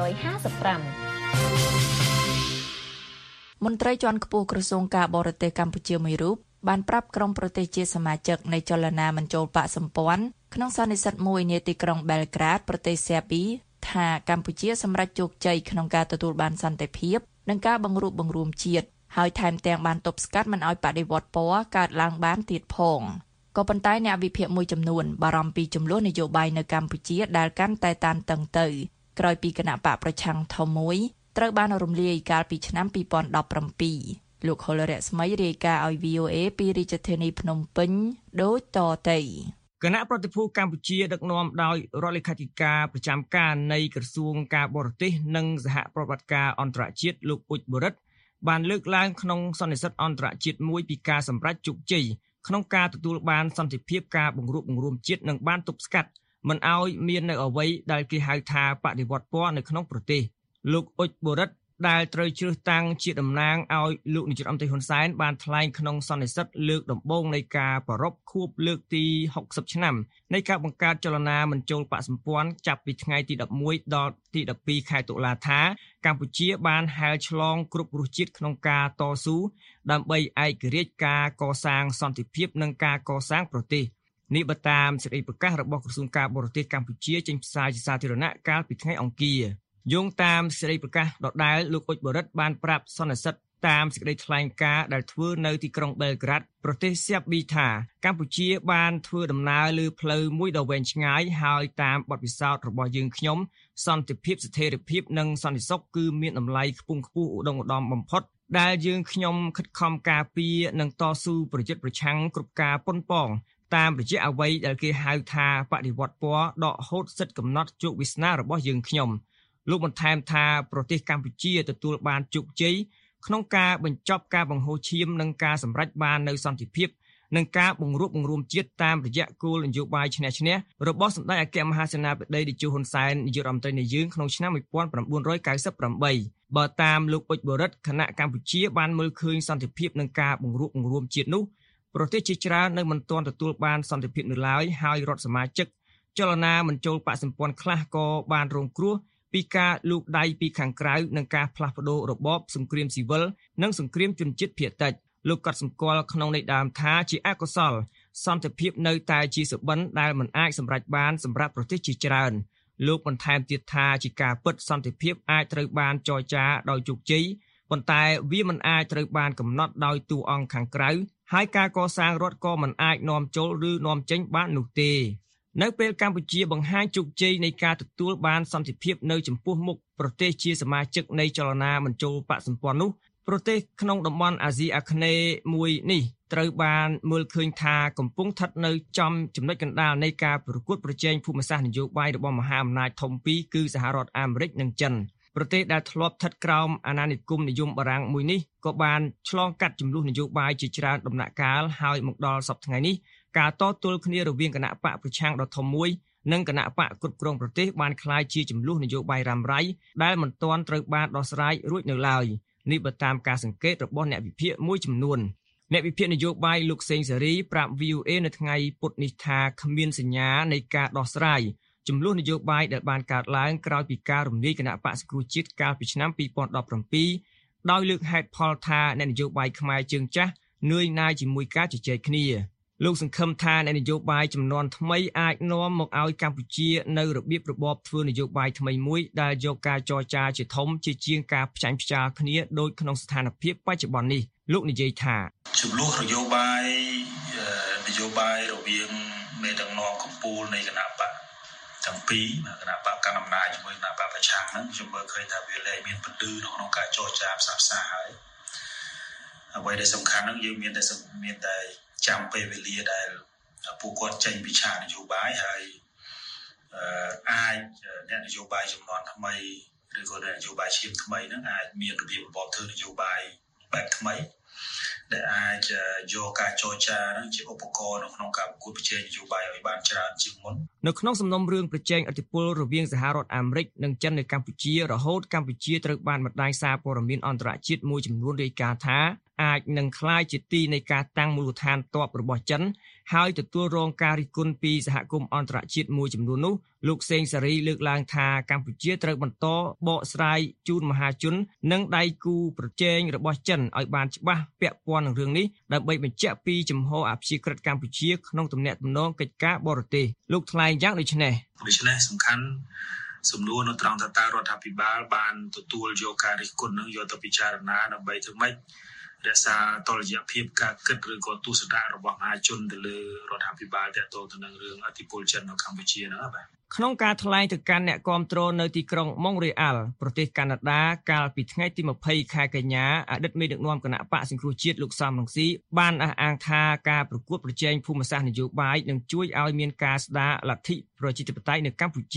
មន្ត្រីជាន់ខ្ពស់ក្រសួងការបរទេសកម្ពុជាមួយរូបបានប្រាប់ក្រុមប្រទេសជាសមាជិកនៃចលនាមិនចូលបកសម្ព័ន្ធក្នុងសន្និសីទមួយនាទីក្រុងបែលក្រាដប្រទេសសេប៊ីថាកម្ពុជាសម្រេចជោគជ័យក្នុងការទទួលបានសន្តិភាពនិងការបង្រួបបង្រួមជាតិហើយថែមទាំងបានទប់ស្កាត់មិនឲ្យបដិវត្តពណ៌កើតឡើងបានទៀតផងក៏ប៉ុន្តែអ្នកវិភាគមួយចំនួនបារម្ភពីចំនួននយោបាយនៅកម្ពុជាដែលកាន់តែតានតឹងទៅក្រោយពីគណៈបកប្រឆាំងធំមួយត្រូវបានរំលាយកាលពីឆ្នាំ2017លោកហុលរស្មីរាយការណ៍ឲ្យ VOA ពីរាជធានីភ្នំពេញដូចតទៅគណៈប្រតិភូកម្ពុជាដឹកនាំដោយរដ្ឋលេខាធិការប្រចាំការនៃក្រសួងការបរទេសនិងសហប្រតិបត្តិការអន្តរជាតិលោកអ៊ុចបរិទ្ធបានលើកឡើងក្នុងសន្និសីទអន្តរជាតិមួយពីការសម្រេចជោគជ័យក្នុងការទទួលបានសន្តិភាពការបង្រួបបង្រួមជាតិនិងបានទប់ស្កាត់មិនឲ្យមាននៅអ្វីដែលគេហៅថាបដិវត្តពណ៌នៅក្នុងប្រទេសលោកអ៊ុចបូរិតដែលត្រូវជ្រើសតាំងជាតំណាងឲ្យលោកនាយករដ្ឋមន្ត្រីហ៊ុនសែនបានថ្លែងក្នុងសន្និសីទលើកដំបូងនៃការប្រារព្ធខួបលើកទី60ឆ្នាំនៃការបង្កើតចលនាមិនចូលបក្សសម្ព័ន្ធចាប់ពីថ្ងៃទី11ដល់ទី12ខែតុលាថាកម្ពុជាបានហែលឆ្លងគ្រប់រសជាតិក្នុងការតស៊ូដើម្បីឯករាជ្យការកសាងសន្តិភាពនិងការកសាងប្រទេសនេះបើតាមសេចក្តីប្រកាសរបស់ក្រសួងការបរទេសកម្ពុជាចេញផ្សាយជាសាធារណៈកាលពីថ្ងៃអង្គារយោងតាមសេចក្តីប្រកាសដដែលលោកអ៊ុចបូរិតបានប្រាប់សន្និសីទតាមសេចក្តីថ្លែងការណ៍ដែលធ្វើនៅទីក្រុងបែលក្រាដប្រទេសស៊ែបប៊ីថាកម្ពុជាបានធ្វើដំណើរលើផ្លូវមួយដ៏វែងឆ្ងាយហើយតាមបទពិសោធន៍របស់យើងខ្ញុំសន្តិភាពស្ថិរភាពនិងសន្តិសុខគឺមានតម្លៃខ្ពង់ខ្ពស់ឧត្តមឧត្តមបំផុតដែលយើងខ្ញុំខិតខំការពារនិងតស៊ូប្រយុទ្ធប្រឆាំងគ្រប់ការប៉ុនប៉ងតាមរយៈអ្វីដែលគេហៅថាបដិវត្តពណ៌ដកហូតសិទ្ធិកំណត់ជោគវាសនារបស់យើងខ្ញុំលោកបន្ថែមថាប្រទេសកម្ពុជាទទួលបានជោគជ័យក្នុងការបញ្ចប់ការបង្ហូរឈាមនិងការសម្រេចបាននូវសន្តិភាពនិងការបង្រួបបង្រួមជាតិតាមរយៈគោលនយោបាយឈ្នះឈ្នះរបស់សម្ដេចអគ្គមហាសេនាបតីតេជោហ៊ុនសែននាយករដ្ឋមន្ត្រីនៃយើងក្នុងឆ្នាំ1998បើតាមលោកអ៊ុចបូរិតគណៈកម្ពុជាបានមើលឃើញសន្តិភាពនិងការបង្រួបបង្រួមជាតិនោះប្រទេសជាច្រើននៅមិនទាន់ទទួលបានសន្តិភាពនៅឡើយហើយរដ្ឋសមាជិកចលនាមិនចូលបក្សសម្ព័ន្ធខ្លះក៏បានរងគ្រោះពីការលូកដៃពីខាងក្រៅនិងការផ្លាស់ប្ដូររបបសង្គ្រាមស៊ីវិលនិងសង្គ្រាមជនជាតិភាគតិចលោកក៏សម្គាល់ក្នុងន័យដើមថាជាអកុសលសន្តិភាពនៅតែជាសុបិនដែលមិនអាចសម្រេចបានសម្រាប់ប្រទេសជាច្រើនលោកបន្ថែមទៀតថាជាការពិតសន្តិភាពអាចត្រូវបានចរចាដោយជោគជ័យប៉ុន្តែវាមិនអាចត្រូវបានកំណត់ដោយតួអង្គខាងក្រៅហើយការកសាងរដ្ឋក៏មិនអាចនាំចូលឬនាំចេញបាននោះទេនៅពេលកម្ពុជាបង្ហាញជោគជ័យនៃការទទួលបានសន្តិភាពនៅចំពោះមុខប្រទេសជាសមាជិកនៃចលនាមិនចូលបក្សសម្ព័ន្ធនោះប្រទេសក្នុងតំបន់អាស៊ីអាគ្នេយ៍មួយនេះត្រូវបានមើលឃើញថាកំពុងស្ថិតនៅចំចំណុចកណ្ដាលនៃការប្រកួតប្រជែងភូមិសាស្ត្រនយោបាយរបស់មហាអំណាចធំពីរគឺសហរដ្ឋអាមេរិកនិងចិនប្រទេសដែលធ្លាប់ស្ថិតក្រោមអាណានិគមនិយមបារាំងមួយនេះក៏បានឆ្លងកាត់ចំនួននយោបាយជាច្រើនដំណាក់កាលហើយមកដល់សប្តាហ៍ថ្ងៃនេះការតទល់គ្នារវាងគណៈបកប្រឆាំងដ៏ធំមួយនិងគណៈបកគ្រប់គ្រងប្រទេសបានក្លាយជាចំនួននយោបាយរ៉ាំរ៉ៃដែលមិនទាន់ត្រូវបានដោះស្រាយរួចនៅឡើយនេះបើតាមការសង្កេតរបស់អ្នកវិភាគមួយចំនួនអ្នកវិភាគនយោបាយលោកសេងសេរីប្រាប់ VOA នៅថ្ងៃពុធនេះថាគ្មានសញ្ញានៃការដោះស្រាយចំនួននយោបាយដែលបានកើតឡើងក្រោយពីការរំលាយគណៈបក្សសង្គ្រោះជាតិកាលពីឆ្នាំ2017ដោយលើកហេតុផលថាអ្នកនយោបាយខ្មែរជើងចាស់នឿយណាយជាមួយការជជែកគ្នាលោកសង្ឃឹមថាអ្នកនយោបាយចំនួនថ្មីអាចនាំមកឲ្យកម្ពុជានៅរបៀបរបបធ្វើនយោបាយថ្មីមួយដែលយកការចរចាជាធំជាជាងការផ្ចាញ់ផ្ចាលគ្នាដោយក្នុងស្ថានភាពបច្ចុប្បន្ននេះលោកនិយាយថាចំនួននយោបាយរវាងមេដឹកនាំកម្ពុជានៃគណៈបកទាំងពីរគណៈបកកណ្ដាលអំណាចជាមួយគណៈបកប្រឆាំងហ្នឹងខ្ញុំមើលឃើញថាវាលែងមានបន្លឺក្នុងការចរចាផ្សះផ្សាហើយអ្វីដែលសំខាន់ហ្នឹងយើងមានតែចាំពេលវេលាដែលពួកគាត់ចេញវិឆានយោបាយហើយអាចអ្នកនយោបាយចំនួនថ្មីឬក៏អ្នកនយោបាយឈាមថ្មីហ្នឹងអាចមានរបៀបរបបធ្វើនយោបាយបែបថ្មីដែលអាចយកការចរចានឹងជាឧបករណ៍នៅក្នុងការប្រកួតប្រជែងនយោបាយឲ្យបានច្រើនជាងមុននៅក្នុងសំណុំរឿងប្រជែងឥទ្ធិពលរវាងសហរដ្ឋអាមេរិកនិងចិននៅកម្ពុជារហូតកម្ពុជាត្រូវបានបណ្ដាញសារព័ត៌មានអន្តរជាតិមួយចំនួនរាយការណ៍ថាអាចនឹងក្លាយជាទីនៃការតាំងមូលដ្ឋានទ័ពរបស់ចិនហើយទទួលរងការរិះគន់ពីសហគមន៍អន្តរជាតិមួយចំនួននោះលោកសេងសេរីលើកឡើងថាកម្ពុជាត្រូវបន្តបកស្រាយជូនមហាជននិងដៃគូប្រជែងរបស់ចិនឲ្យបានច្បាស់ពាក់ព័ន្ធនឹងរឿងនេះដើម្បីបញ្ជាក់ពីជំហរអព្យាក្រឹតកម្ពុជាក្នុងទំនាក់ទំនងកិច្ចការបរទេសលោកថ្លែងយ៉ាងដូចនេះសំខាន់សំណួរនៅត្រង់ថាតើរដ្ឋាភិបាលបានទទួលយកការរិះគន់នឹងយកទៅពិចារណាដើម្បីធ្វើម៉េចរក្សាតុល្យភាពការគិតឬក៏ទស្សនៈរបស់មហាជនទៅលើរដ្ឋាភិបាលទាក់ទងទៅនឹងរឿងអធិបុលចិននៅកម្ពុជាហ្នឹងបាទក្នុងការថ្លែងទៅកាន់អ្នកគាំទ្រនៅទីក្រុងម៉ុងរ៉េអាល់ប្រទេសកាណាដាកាលពីថ្ងៃទី20ខែកញ្ញាអតីតមេដឹកនាំគណៈបកសង្គ្រោះជាតិលោកសំរងស៊ីបានអះអាងថាការប្រកួតប្រជែងភូមិសាស្ត្រនយោបាយនឹងជួយឲ្យមានការស្ដារលទ្ធិប្រជាធិបតេយ្យនៅកម្ពុជា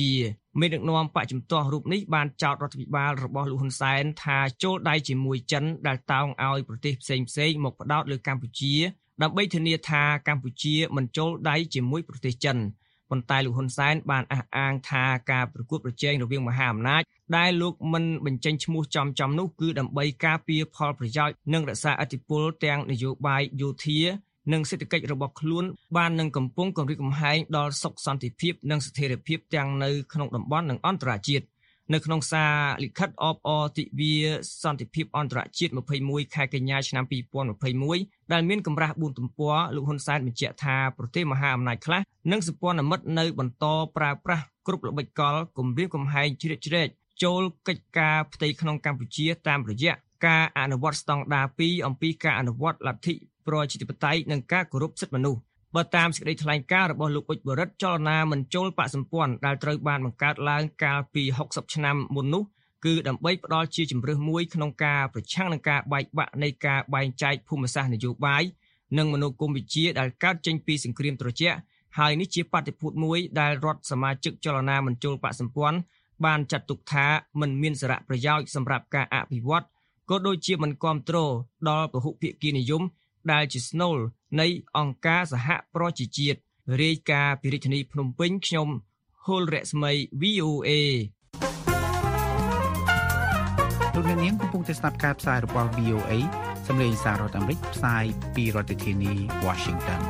មេដឹកនាំបកជំទាស់រូបនេះបានចោទរដ្ឋាភិបាលរបស់លោកហ៊ុនសែនថាចូលដៃជាមួយចិនដែលតោងឲ្យប្រទេសផ្សេងៗមកផ្ដោតលើកម្ពុជាដើម្បីធានាថាកម្ពុជាមិនចូលដៃជាមួយប្រទេសចិនប៉ុន្តែលោកហ៊ុនសែនបានអះអាងថាការប្រកួតប្រជែងរវាងមហាអំណាចដែលលោកមិនបញ្ចេញឈ្មោះចំនោះគឺដើម្បីការពារផលប្រយោជន៍និងរក្សាឥទ្ធិពលទាំងនយោបាយយោធានិងសេដ្ឋកិច្ចរបស់ខ្លួនបាននឹងកំពុងគំរាមកំហែងដល់សុខសន្តិភាពនិងស្ថិរភាពទាំងនៅក្នុងតំបន់និងអន្តរជាតិនៅក្នុងសារលិខិតអបអរទិវាសន្តិភាពអន្តរជាតិ21ខែកញ្ញាឆ្នាំ2021ដែលមានកម្រាស់4ទំព័រលោកហ៊ុនសែនបញ្ជាក់ថាប្រទេសមហាអំណាចខ្លះនិងសម្ព័ន្ធមិត្តនៅបន្តប្រើប្រាស់គ្រប់ល្បិចកលគំរាមកំហែងជ្រៀតជ្រែកចូលកិច្ចការផ្ទៃក្នុងកម្ពុជាតាមរយៈការអនុវត្តស្តង់ដារ2អំពីការអនុវត្តលទ្ធិប្រជាធិបតេយ្យនិងការគោរពសិទ្ធិមនុស្សបើតាមសេចក្តីថ្លែងការណ៍របស់លោកអ៊ុចបរិទ្ធចលនាមិនចូលបកសម្ព័ន្ធដែលត្រូវបានបង្កើតឡើងកាលពី60ឆ្នាំមុននោះគឺដើម្បីផ្ដល់ជាជម្រើសមួយក្នុងការប្រឆាំងនឹងការបែកបាក់នៃការបែងចែកភូមិសាស្ត្រនយោបាយនិងមនោគមវិជ្ជាដែលកើតចេញពីសង្គ្រាមត្រជាក់ហើយនេះជាបាតុភូតមួយដែលរដ្ឋសមាជិកចលនាមិនចូលបកសម្ព័ន្ធបានចាត់ទុកថាមិនមានសារៈប្រយោជន៍សម្រាប់ការអភិវឌ្ឍក៏ដូចជាមិនគាំទ្រដល់ពហុភាគីនិយមដែលជាស្នូលនៃអង្គការសហប្រជាជាតិរាយការណ៍ពីរាជធានីភ្នំពេញខ្ញុំហុលរស្មី VOA លោកនាងកំពុងតែស្ដាប់ការផ្សាយរបស់ VOA សម្លេងសាររដ្ឋអាមេរិកផ្សាយពីរដ្ឋធានី Washington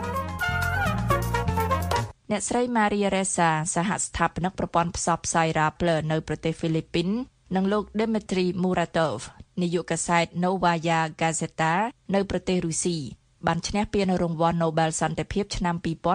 អ្នកស្រី Maria Ressa សហស្ថាបនិកប្រព័ន្ធផ្សព្វផ្សាយ Rappler នៅប្រទេសហ្វីលីពីននិងលោក Dmitry Muratov នាយកកាសែត Novaya Gazeta នៅប្រទេសរុស្ស៊ីបានឈ្នះពានរង្វាន់ Nobel សន្តិភាពឆ្នាំ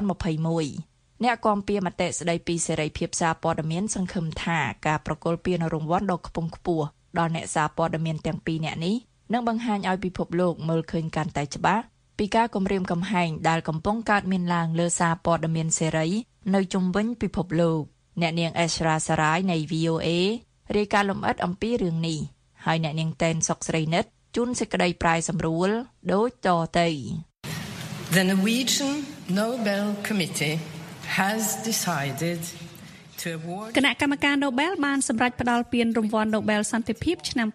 2021អ្នកគាំពៀមតិស្ដីពីសេរីភាពសារព័ត៌មានសង្ឃឹមថាការប្រគល់ពានរង្វាន់ដ៏ខ្ពង់ខ្ពស់ដល់អ្នកសារព័ត៌មានទាំងពីរនាក់នេះនឹងបង្ហាញឲ្យពិភពលោកមើលឃើញកាន់តែច្បាស់ពីការគំរាមកំហែងដែលកំពុងកើតមានឡើងលើសារព័ត៌មានសេរីនៅជុំវិញពិភពលោកអ្នកនាង Ashra Sarai នៃ VOA រាយការណ៍លម្អិតអំពីរឿងនេះហើយអ្នកនាងតែនសុកស្រីនិតជូនសេចក្តីប្រាយសម្រួលដូចតទៅ The Norwegian Nobel Committee has decided to award គណៈកម្មការ Nobel បានសម្រេចផ្តល់ពានរង្វាន់ Nobel សន្តិភាពឆ្នាំ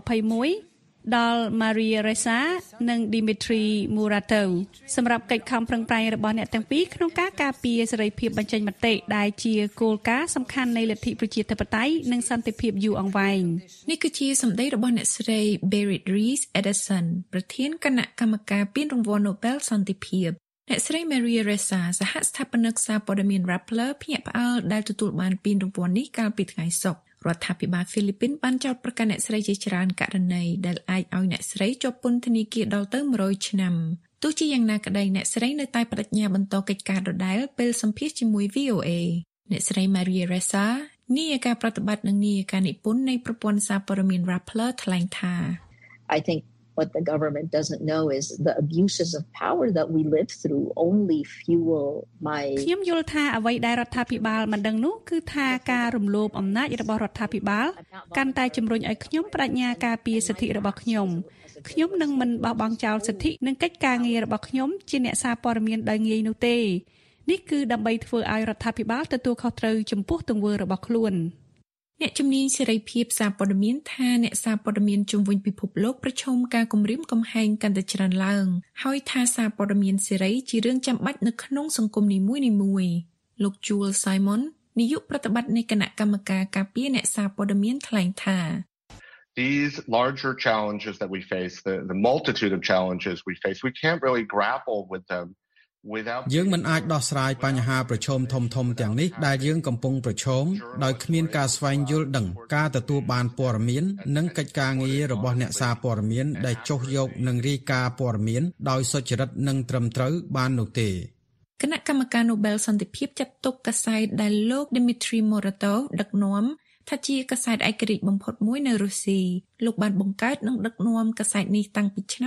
2021ដល់ Maria Ressa និង Dmitry Muratov សម្រាប់កិច្ចខំប្រឹងប្រែងរបស់អ្នកទាំងពីរក្នុងការការពារសេរីភាពបញ្ចេញមតិដែលជាគោលការណ៍សំខាន់នៃលទ្ធិប្រជាធិបតេយ្យនិងសន្តិភាពយូរអង្វែងនេះគឺជាសម្ដីរបស់អ្នកស្រី Berit Reiss-Andersen ប្រធានគណៈកម្មការពានរង្វាន់ Nobel សន្តិភាពអ្នកស្រី Maria Ressa សហស្ថាបនិកសារព័ត៌មាន Rappler ភ្ញាក់ផ្អើលដែលទទួលបានពានរង្វាន់នេះកាលពីថ្ងៃសុក្ររដ្ឋាភិបាលហ្វីលីពីនបានចោទប្រកាន់អ្នកស្រីជាច្រើនករណីដែលអាចឲ្យអ្នកស្រីជាប់ពន្ធនាគារដល់ទៅ100ឆ្នាំទោះជាយ៉ាងណាក្តីអ្នកស្រីនៅតែបដិញ្ញាបន្តកិច្ចការដដែលពេលសម្ភាសជាមួយ VOA អ្នកស្រី Maria Ressa នាយិកាប្រតិបត្តិនិងនាយិកានិពន្ធនៃប្រព័ន្ធសារព័ត៌មាន Rappler ថ្លែងថា I think what the government doesn't know is the abuses of power that we live through only fuel my ខ្ញុំយល់ថាអ្វីដែលរដ្ឋាភិបាលមិនដឹងនោះគឺថាការរំលោភអំណាចរបស់រដ្ឋាភិបាលកាន់តែជំរុញឲ្យខ្ញុំបដិញ្ញាការពារសិទ្ធិរបស់ខ្ញុំនឹងមិនបោះបង់ចោលសិទ្ធិនិងកិច្ចការងាររបស់ខ្ញុំជាអ្នកសារព័ត៌មានដោយងាយនោះទេនេះគឺដើម្បីធ្វើឲ្យរដ្ឋាភិបាលទទួលខុសត្រូវចំពោះទង្វើរបស់ខ្លួនអ្នកជំនាញសេរីភាពសារព័ត៌មានថាអ្នកសារព័ត៌មានជុំវិញពិភពលោកប្រឈមការគំរាមកំហែងកាន់តែច្រើនឡើងហើយថាសារព័ត៌មានសេរីជារឿងចាំបាច់នៅក្នុងសង្គមនីមួយៗលោក Jules Simon នាយកប្រតិបត្តិនៃគណៈកម្មការការពារអ្នកសារព័ត៌មានថ្លែងថា These larger challenges that we face, the multitude of challenges we face, we can't really grapple with them យើងមិនអាចដោះស្រាយបញ្ហាប្រឈមធំៗទាំងនេះដែលយើងកំពុងប្រឈមដោយគ្មានការស្វែងយល់ដឹងការទទួលបានព័ត៌មាននិងកិច្ចការងាររបស់អ្នកសារព័ត៌មានដែលចុះយកនិងរាយការណ៍ព័ត៌មានដោយសុចរិតនិងត្រឹមត្រូវបាននោះទេគណៈកម្មការ Nobel សន្តិភាពចាត់ទុកកាសែតដែលលោក Dmitry Muratov ដឹកនាំថាជាកាសែតឯករាជ្យបំផុតមួយនៅរុស្ស៊ីលោកបានបង្កើតនិងដឹកនាំកាសែតនេះតាំងពីឆ្នាំ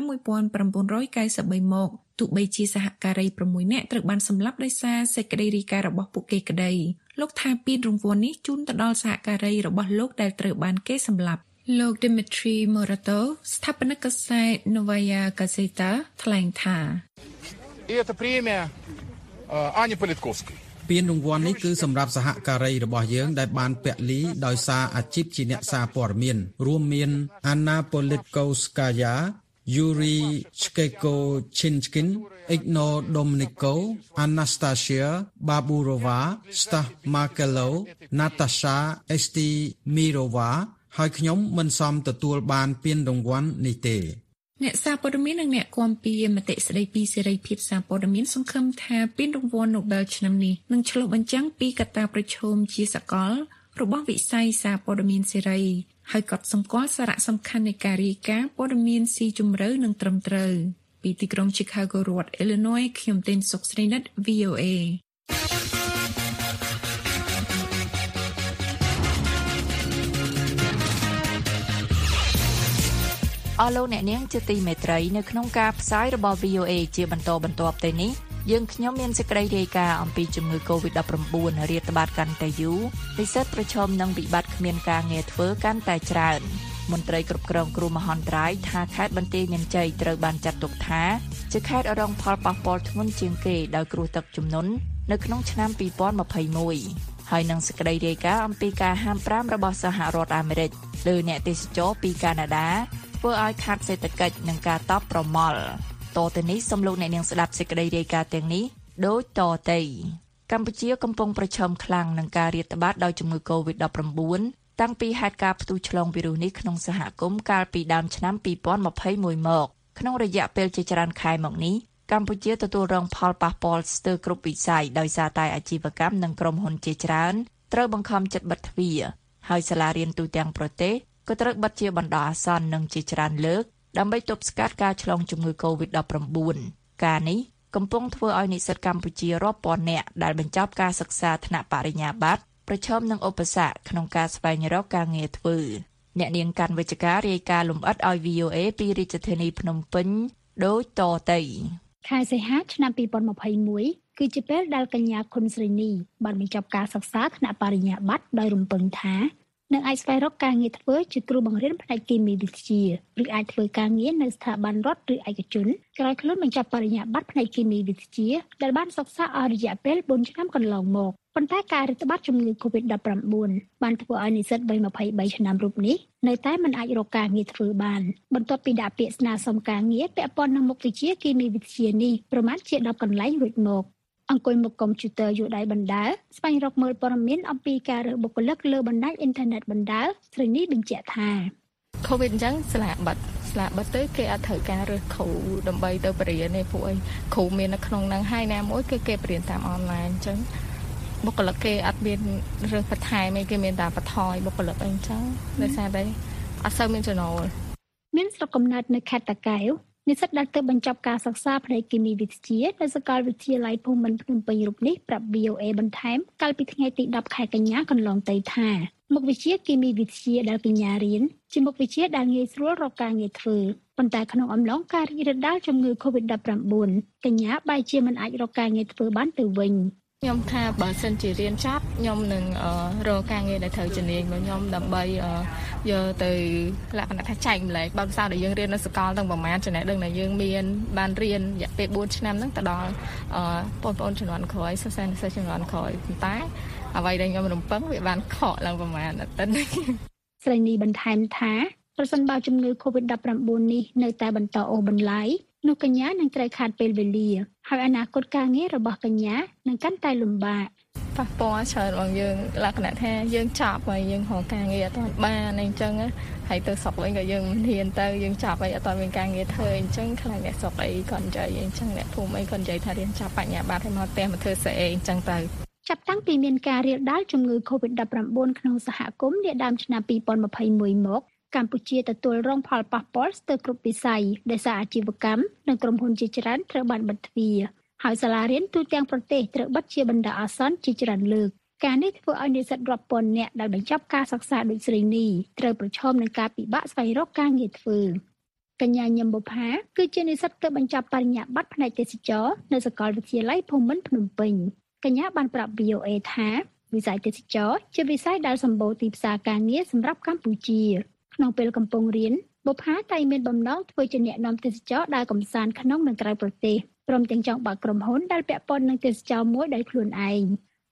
1993មកទោះបីជាសហការី6នាក់ត្រូវបានសម្លាប់ដោយសារសេចក្តីរាយការណ៍របស់ពួកគេក្តីលោកថាពានរង្វាន់នេះជូនទៅដល់សហការីរបស់លោកដែលត្រូវបានគេសម្លាប់លោក Dmitry Muratov ស្ថាបនិកកាសែត Novaya Gazeta ថ្លែងថា И это премия Ани Политковской ពានរង្វាន់នេះគឺសម្រាប់សហការីរបស់យើងដែលបានពលីដោយសារអាជីពជាអ្នកសារព័ត៌មានរួមមាន Anna Politkovskaya, Yuri Shkeko-Chinchkin, Igno Domenico, Anastasia Baburova, Stah Markelo, Natasha Estimirova ហើយខ្ញុំមិនសមទទួលបានពានរង្វាន់នេះទេអ្នកសារព័ត៌មាននិងអ្នកគាំពារមតិស្ដីពីសេរីភាពសារព័ត៌មានសង្ឃឹមថាពានរង្វាន់ Nobel ឆ្នាំនេះនឹងឆ្លុះបញ្ចាំងពីកត្តាប្រឈមជាសកលរបស់វិស័យសារព័ត៌មានសេរីហើយកត់សម្គាល់សារៈសំខាន់នៃការរាយការណ៍ព័ត៌មានស៊ីជម្រៅនិងត្រឹមត្រូវពីទីក្រុង Chicago រដ្ឋ Illinois ខ្ញុំទេនសុកស្រីនិត VOA អស់លោកអ្នកនាងជាទីមេត្រីនៅក្នុងការផ្សាយរបស់ VOA ជាបន្តបន្ទាប់ទៅនេះយើងខ្ញុំមានសេចក្តីរាយការណ៍អំពីជំងឺ Covid-19 រាតត្បាតកាន់តែយូរនិស្សិតប្រឈមនឹងវិបត្តិគ្មានការងារធ្វើកាន់តែច្រើនមន្ត្រីគ្រប់គ្រងគ្រោះមហន្តរាយថាខេត្តបន្ទាយមានជ័យត្រូវបានចាត់ទុកថាជាខេត្តរងផលប៉ះពាល់ធ្ងន់ជាងគេដោយគ្រោះទឹកជំនន់នៅក្នុងឆ្នាំ2021ហើយនឹងសេចក្តីរាយការណ៍អំពីការហាម5របស់សហរដ្ឋអាមេរិកលើអ្នកទេសចរពីកាណាដាធ្វើឲ្យខាតសេដ្ឋកិច្ចនិងការតបប្រមល់តទៅនេះសូមលោកអ្នកនាងស្ដាប់សេចក្តីរាយការណ៍ទាំងនេះដូចតទៅកម្ពុជាកំពុងប្រឈមខ្លាំងនឹងការរាតត្បាតដោយជំងឺ Covid-19 តាំងពីហេតុការណ៍ផ្ទុះឆ្លងវីរុសនេះក្នុងសហគមន៍កាលពីដើមឆ្នាំ2021មកក្នុងរយៈពេលជាច្រើនខែមកនេះកម្ពុជាទទួលរងផលប៉ះពាល់ស្ទើរគ្រប់វិស័យដោយសារតែអាជីវកម្មនិងក្រុមហ៊ុនជាច្រើនត្រូវបង្ខំចិត្តបិទទ្វារហើយសាលារៀនទូទាំងប្រទេសក៏ត្រូវបិទជាបណ្ដោះអាសន្ននិងជាច្រើនលើកដើម្បីទប់ស្កាត់ការឆ្លងជំងឺ Covid-19 ការនេះកំពុងធ្វើឲ្យនិស្សិតកម្ពុជារាប់ពាន់នាក់ដែលបញ្ចប់ការសិក្សាថ្នាក់បរិញ្ញាបត្រប្រឈមនឹងឧបសគ្គក្នុងការស្វែងរកការងារធ្វើអ្នកនាងកាន់វិជ្ជការរាយការណ៍លម្អិតឲ្យ VOA ពីរាជធានីភ្នំពេញដូចតទៅខែសីហាឆ្នាំ2021គឺជាពេលដែលកញ្ញាខុនស្រីនីបានបញ្ចប់ការសិក្សាថ្នាក់បរិញ្ញាបត្រដោយរំពឹងថានឹងអាចស្វែងរកការងារធ្វើជាគ្រូបង្រៀនផ្នែកគីមីវិទ្យាឬអាចធ្វើការងារនៅស្ថាប័នរដ្ឋឬឯកជនក្រោយខ្លួនបញ្ចប់បរិញ្ញាបត្រផ្នែកគីមីវិទ្យាដែលបានសិក្សាអស់រយៈពេល4ឆ្នាំកន្លងមកប៉ុន្តែការរាតត្បាតជំងឺ Covid-19 បានធ្វើឲ្យនិស្សិតវ័យ23ឆ្នាំរូបនេះនៅតែមិនអាចរកការងារធ្វើបានបន្ទាប់ពីដាក់ពាក្យស្នើសុំការងារពាក់ព័ន្ធនឹងមុខវិជ្ជាគីមីវិទ្យានេះប្រមាណជា10កន្លែងរួចមកអង្គុយមុខកុំព្យូទ័រយូរដៃបណ្ដាលស្វែងរកមើលព័ត៌មានអំពីការរើសបុគ្គលិកលើបណ្ដាញអ៊ីនធឺណិតបណ្ដាលស្រីនេះបញ្ជាក់ថា COVID អញ្ចឹងស្លាបិតទៅគេអត់ត្រូវការរើសគ្រូដើម្បីទៅបរិញ្ញានេះពួកអីគ្រូមាននៅក្នុងហ្នឹងហើយណាមួយគឺគេបរិញ្ញាតាមអនឡាញអញ្ចឹងបុគ្គលិកគេអត់មានរើសបន្ថែមគេមានតែបន្ថយបុគ្គលិកអីអញ្ចឹងដោយសារតែអត់សូវមានចំណូលមានស្រុកកំណើតនៅខេត្តតាកែវនិស្សិតដែលទៅបញ្ចប់ការសិក្សាផ្នែកគីមីវិទ្យានៅសាកលវិទ្យាល័យភូមិន្ទភ្នំពេញរូបនេះប្រាប់ VOA បន្ថែមកាលពីថ្ងៃទី10ខែកញ្ញាកន្លងទៅថាមុខវិជ្ជាគីមីវិទ្យាដែលកញ្ញារៀនជាមុខវិជ្ជាដែលងាយស្រួលរកការងារធ្វើប៉ុន្តែក្នុងអំឡុងការរីករាលដាលជំងឺ Covid-19 កញ្ញាបែរជាមិនអាចរកការងារធ្វើបានទៅវិញខ្ញុំថាបើសិនជារៀនចប់ខ្ញុំនឹងរកការងារដែលត្រូវជំនាញរបស់ខ្ញុំដើម្បីយកទៅលក្ខណៈថាចែកម្លែកបើផ្សារដែលយើងរៀននៅសាកលទាំងប្រមាណចំណេះដឹងដែលយើងមានបានរៀនរយៈពេល4ឆ្នាំហ្នឹងទៅដល់បងប្អូនជំនាន់ក្រោយសិស្សនិស្សិតជំនាន់ក្រោយប៉ុន្តែអ្វីដែលខ្ញុំរំពឹងវាបានខកឡើងប្រមាណអាទិត្យនេះស្រីនេះបន្ថែមថាប្រសិនបើជំងឺ Covid-19 នេះនៅតែបន្តអូសបន្លាយនោះកញ្ញានឹងត្រូវខាតពេលវេលាហើយអនាគតការងាររបស់កញ្ញានឹងកាន់តែលំបាកប៉ះពាល់ច្រើនរបស់យើងលក្ខណៈថាយើងចប់ហើយយើងរកការងារអត់បានអញ្ចឹងហើយទៅស្រុកវិញក៏យើងមិនហ៊ានទៅយើងចប់ហើយអត់មានការងារធ្វើអញ្ចឹងខ្លាចអ្នកស្រុកអីក៏និយាយអញ្ចឹងអ្នកភូមិអីក៏និយាយថារៀនចប់បញ្ញាបត្រហើយមកផ្ទះមកធ្វើស្អីអញ្ចឹងទៅចាប់តាំងពីមានការរាលដាលជំងឺ Covid-19 ក្នុងសហគមន៍នាដើមឆ្នាំ2021មកកម្ពុជាទទួលរងផលប៉ះពាល់ស្ទើរគ្រប់វិស័យដោយសារអាជីវកម្មនិងក្រុមហ៊ុនជាច្រើនត្រូវបានបិទទ្វារហើយសាលារៀនទូទាំងប្រទេសត្រូវបិទជាបណ្ដោះអាសន្នជាច្រើនលើកការនេះធ្វើឲ្យនិស្សិតរាប់ពាន់នាក់ដែលបញ្ចប់ការសិក្សាដូចស្រីនេះត្រូវប្រឈមនឹងការពិបាកស្វែងរកការងារធ្វើកញ្ញាញឹមបុប្ផាគឺជានិស្សិតទើបបញ្ចប់បរិញ្ញាបត្រផ្នែកទេសចរណ៍នៅសាកលវិទ្យាល័យភូមិន្ទភ្នំពេញកញ្ញាបានប្រាប់ VOA ថាវិស័យទេសចរណ៍ជាវិស័យដែលសម្បូរទីផ្សារការងារសម្រាប់កម្ពុជាក្នុងពេលកំពុងរៀនបុប្ផាតែមានបំណងធ្វើជាអ្នកនាំទេសចរដើរកម្សាន្តក្នុងនិងក្រៅប្រទេសព្រមទាំងចង់បើកក្រុមហ៊ុនដែលពាក់ព័ន្ធនឹងទេសចរមួយដោយខ្លួនឯង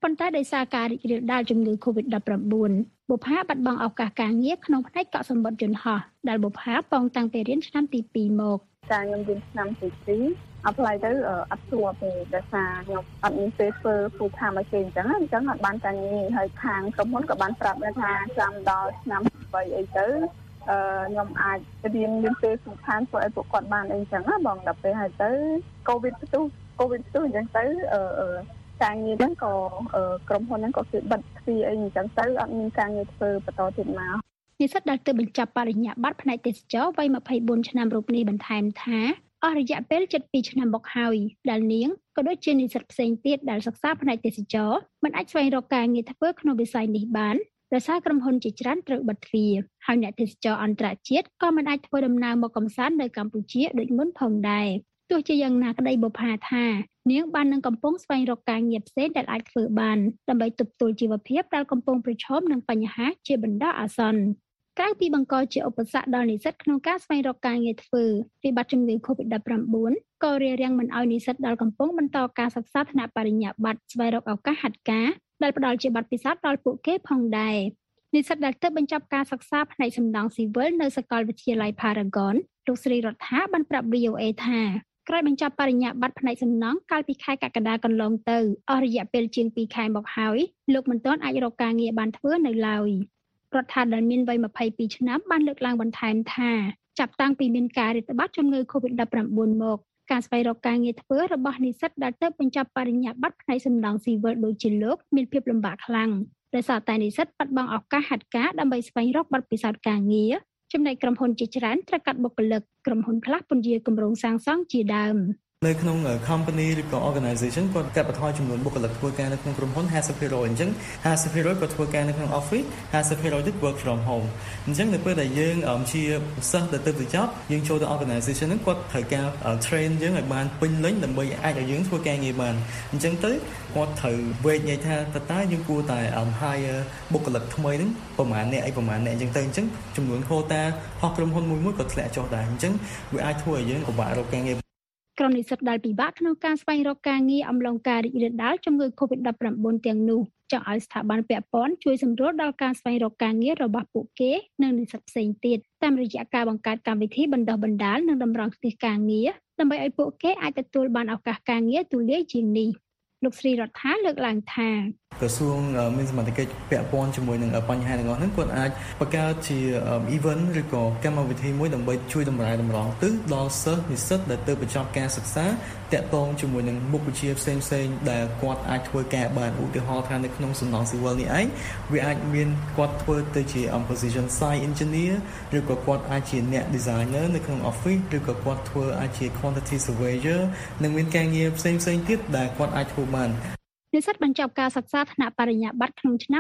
ប៉ុន្តែដោយសារការរីករាលដាលជំងឺ COVID-19 បុប្ផាបាត់បង់ឱកាសការងារក្នុងផ្នែកកក់សំបុត្រយន្តហោះដែលបុប្ផាពងតាំងពីរៀនឆ្នាំទី2មកការខ្ញុំរៀនឆ្នាំទី2 apply ទៅអត់ស្រួលទេដោយសារខ្ញុំអត់មានពេលធ្វើ full time ឲ្យគេអញ្ចឹងអត់បានការងារហើយខាងក្រុមហ៊ុនក៏បានប្រាប់ដែរថាចាំដល់ឆ្នាំ3អីទៅខ្ញុំអាចរៀនមានពេល full time ធ្វើឲ្យពួកគាត់បានអីចឹងណាបងដល់ពេលហើយទៅ COVID ផ្ទុះអញ្ចឹងទៅការងារហ្នឹងក៏ក្រុមហ៊ុនហ្នឹងក៏គេបិទទ្វារអីអញ្ចឹងទៅអត់មានការងារធ្វើបន្តទៀតមកនិស្សិតដែលទើបបញ្ចប់បរិញ្ញាបត្រផ្នែកទេសចរវ័យ24ឆ្នាំរូបនេះបន្ថែមថាអស់រយៈពេលជិត2ឆ្នាំមកហើយដែលនាងក៏ដូចជានិស្សិតផ្សេងទៀតដែលសិក្សាផ្នែកទេសចរមិនអាចស្វែងរកការងារធ្វើក្នុងវិស័យនេះបានដោយសារក្រុមហ៊ុនជាច្រើនត្រូវបិទទ្វារហើយអ្នកទេសចរអន្តរជាតិក៏មិនអាចធ្វើដំណើរមកកម្សាន្តនៅកម្ពុជាដូចមុនផងដែរទោះជាយ៉ាងណាក្តីបុប្ផាថានាងបាននឹងកំពុងស្វែងរកការងារផ្សេងដែលអាចធ្វើបានដើម្បីទប់ទល់ជីវភាពដែលកំពុងប្រឈមនឹងបញ្ហាជាបណ្ដោះអាសន្នក្រៅពីបង្កជាឧបសគ្គដល់និស្សិតក្នុងការស្វែងរកការងារធ្វើវិបត្តិជំងឺ COVID-19 ក៏រារាំងមិនឲ្យនិស្សិតដែលកំពុងបន្តការសិក្សាថ្នាក់បរិញ្ញាបត្រស្វែងរកឱកាសហាត់ការដែលផ្ដល់ជាបទពិសោធន៍ដល់ពួកគេផងដែរនិស្សិតដែលទើបបញ្ចប់ការសិក្សាផ្នែកសំណង់ស៊ីវិលនៅសាកលវិទ្យាល័យ Paragon លោកស្រីរដ្ឋាបានប្រាប់ VOA ថាក្រោយបញ្ចប់បរិញ្ញាបត្រផ្នែកសំណង់កាលពីខែកក្កដាកន្លងទៅអស់រយៈពេលជាង2ខែមកហើយលោកមិនទាន់អាចរកការងារបានធ្វើនៅឡើយរដ្ឋាភិបាលដែលមានវ័យ22ឆ្នាំបានលើកឡើងបន្ថែមថាចាប់តាំងពីមានការរាតត្បាតជំងឺ COVID-19 មកការស្វែងរកការងារធ្វើរបស់និស្សិតដែលទើបបញ្ចប់បរិញ្ញាបត្រផ្នែកសំណង់ស៊ីវិលដូចជាលោកមានភាពលំបាកខ្លាំងដោយសារតែនិស្សិតបាត់បង់ឱកាសហាត់ការដើម្បីស្វែងរកបទពិសោធន៍ការងារចំណែកក្រុមហ៊ុនជាច្រើនត្រូវកាត់បុគ្គលិកក្រុមហ៊ុនខ្លះពន្យាគម្រោងសាងសង់ជាដើមនៅក្នុង company ឬក៏ organization គាត់កាត់បន្ថយចំនួនបុគ្គលិកធ្វើការនៅក្នុងក្រុមហ៊ុន 50% អញ្ចឹង 50% គាត់ធ្វើការនៅក្នុង office 50% ទៀត work from home អញ្ចឹងនៅពេលដែលយើងជាសិស្សដែលទៅចប់យើងចូលទៅ organization ហ្នឹងគាត់ត្រូវការ train យើងឲ្យបានពេញលេញដើម្បីអាចឲ្យយើងធ្វើការងារបានអញ្ចឹងទៅគាត់ត្រូវវេកនិយាយថាតើយើងគួរតែ hire បុគ្គលិកថ្មីហ្នឹងប្រហែលអ្នកអញ្ចឹងទៅអញ្ចឹងចំនួន quota របស់ក្រុមហ៊ុនមួយក៏ធ្លាក់ចុះដែរអញ្ចឹងវាអាចធ្វើឲ្យយើងពិបាករកការងារក្រុមនិស្សិតដែលពិបាកក្នុងការស្វែងរកការងារអំឡុងការរីករាលដាលជំងឺ COVID-19 ទាំងនោះចង់ឲ្យស្ថាប័នពាក់ព័ន្ធជួយសម្រួលដល់ការស្វែងរកការងាររបស់ពួកគេនិងនិស្សិតផ្សេងទៀតតាមរយៈការបង្កើតកម្មវិធីបណ្ដុះបណ្ដាលនិងតម្រង់ស្ទិះការងារដើម្បីឲ្យពួកគេអាចទទួលបានឱកាសការងារទូលាយជាងនេះលោកស្រីរដ្ឋាលើកឡើងថាក្រសួងមានសមត្ថកិច្ចពាក់ព័ន្ធជាមួយនឹងបញ្ហាទាំងអស់ហ្នឹងគាត់អាចបង្កើតជា event ឬក៏កម្មវិធីមួយដើម្បីជួយតម្រែតម្រង់ទិសដល់សិស្សនិស្សិតដែលទើបបញ្ចប់ការសិក្សាតាក់ទងជាមួយនឹងមុខវិជ្ជាផ្សេងៗដែលគាត់អាចធ្វើការបានឧទាហរណ៍ថានៅក្នុងសំណង់ស៊ីវិលនេះឯងវាអាចមានគាត់ធ្វើទៅជា position site engineer ឬក៏គាត់អាចជាអ្នក designer នៅក្នុង office ឬក៏គាត់ធ្វើអាចជា quantity surveyor និងមានការងារផ្សេងៗទៀតដែលគាត់អាចធ្វើបាននិស្សិតបញ្ចប់ការសិក្សាថ្នាក់បរិញ្ញាបត្រក្នុងឆ្នាំ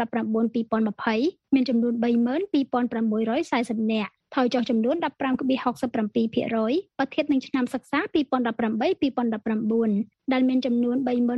2019-2020 មានចំនួន 32,640 នាក់ថយចុះចំនួន 15.67% បើធៀបនឹងឆ្នាំសិក្សា 2018-2019 ដែលមានចំនួន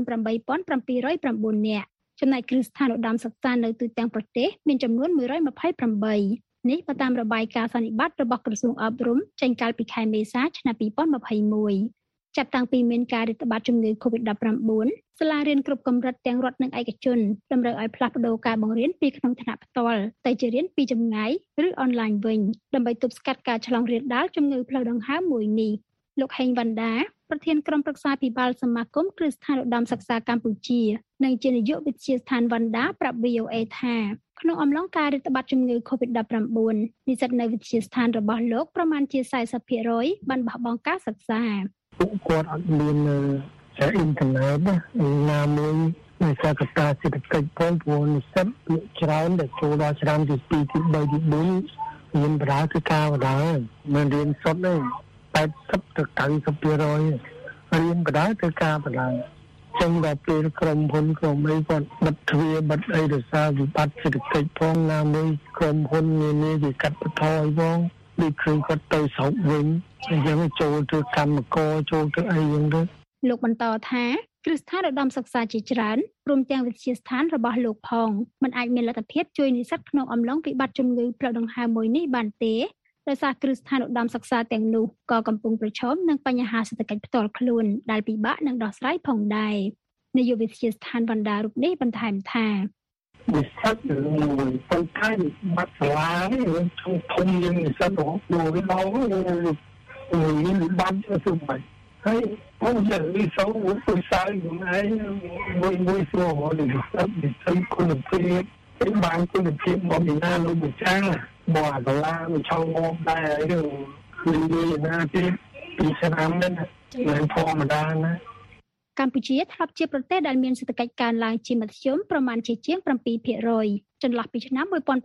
38,709 នាក់ចំណែកគ្រឹះស្ថានឧត្តមសិក្សានៅទូទាំងប្រទេសមានចំនួន 128 នេះបើតាមរបាយការណ៍សន្និបាតរបស់ក្រសួងអប់រំចេញកាលពីខែមេសាឆ្នាំ 2021ចាប់តាំងពីមានការរាតត្បាតជំងឺ COVID-19 សាលារៀនគ្រប់កម្រិតទាំងរដ្ឋនិងឯកជនតម្រូវឲ្យផ្លាស់ប្តូរការបង្រៀនពីក្នុងថ្នាក់ផ្ទាល់ទៅជារៀនពីចម្ងាយឬអនឡាញវិញដើម្បីទប់ស្កាត់ការឆ្លងរាលដាលជំងឺផ្លូវដង្ហើមមួយនេះលោកហេងវណ្ណដាប្រធានក្រុមប្រឹក្សាភិបាលសមាគមគ្រឹះស្ថានឧត្តមសិក្សាកម្ពុជានិងជានាយកវិទ្យាស្ថានវណ្ណដាប្រាប់ VOA ថាក្នុងអំឡុងការរាតត្បាតជំងឺ COVID-19 និស្សិតនៅវិទ្យាស្ថានរបស់លោកប្រមាណជា 40% បានបោះបង់ការសិក្សាពួកគាត់អត់មានអ៊ីនធឺណិតណាមួយដោយសារកត្តាសេដ្ឋកិច្ចផងព្រោះនិស្សិតច្រើនដែលចូលដល់ឆ្នាំទី2ទី3ទី4មានបដាគឺការបដាមិនរៀនសុទ្ធទេ80ទៅ90% រៀនបដាទៅការបដាចឹងដល់ពេលក្រុមហ៊ុនក្រុមអីគាត់បិទទ្វារបិទអីដោយសារវិបត្តិសេដ្ឋកិច្ចផងណាមួយក្រុមហ៊ុននាគេកាត់បន្ថយផងដូចឃើញគាត់ទៅស្រុកវិញអញ្ចឹងចូលទៅកម្មករចូលទៅអីយ៉ាងទៅលោកបន្តថាគ្រឹះស្ថានឧត្តមសិក្សាជាច្រើនរួមទាំងវិទ្យាស្ថានរបស់លោកផងមិនអាចមានលទ្ធភាពជួយនិស្សិតក្នុងអំឡុងវិបត្តិជំងឺផ្លូវដង្ហើមមួយនេះបានទេដោយសារគ្រឹះស្ថានឧត្តមសិក្សាទាំងនោះក៏កំពុងប្រឈមនឹងបញ្ហាសេដ្ឋកិច្ចផ្ទាល់ខ្លួនដែលពិបាកនឹងដោះស្រាយផងដែរនាយកវិទ្យាស្ថានវណ្ដារូបនេះបន្ថែមថានិស្សិតមួយប៉ុន្តែបាត់សាលានេះធំយើងនិស្សិតរបស់ដូចដល់មានបាត់ទៅបាត់ហើយខ្ញុំនិយាយពីសូមមួយសាយមួយស្រួលនិស្សិតគុណភាពបានគុណភាពមកពីណាលោកម្ចាស់មកអាសាលាមិនឆោមកដែររឿងនិយាយណាទៀតពីឆ្នាំនេះមិនធម្មតាណាកម្ពុជាធ្លាប់ជាប្រទេសដែលមានសេដ្ឋកិច្ចកើនឡើងជាមធ្យមប្រមាណជាជាង 7% ចន្លោះពីឆ្នាំ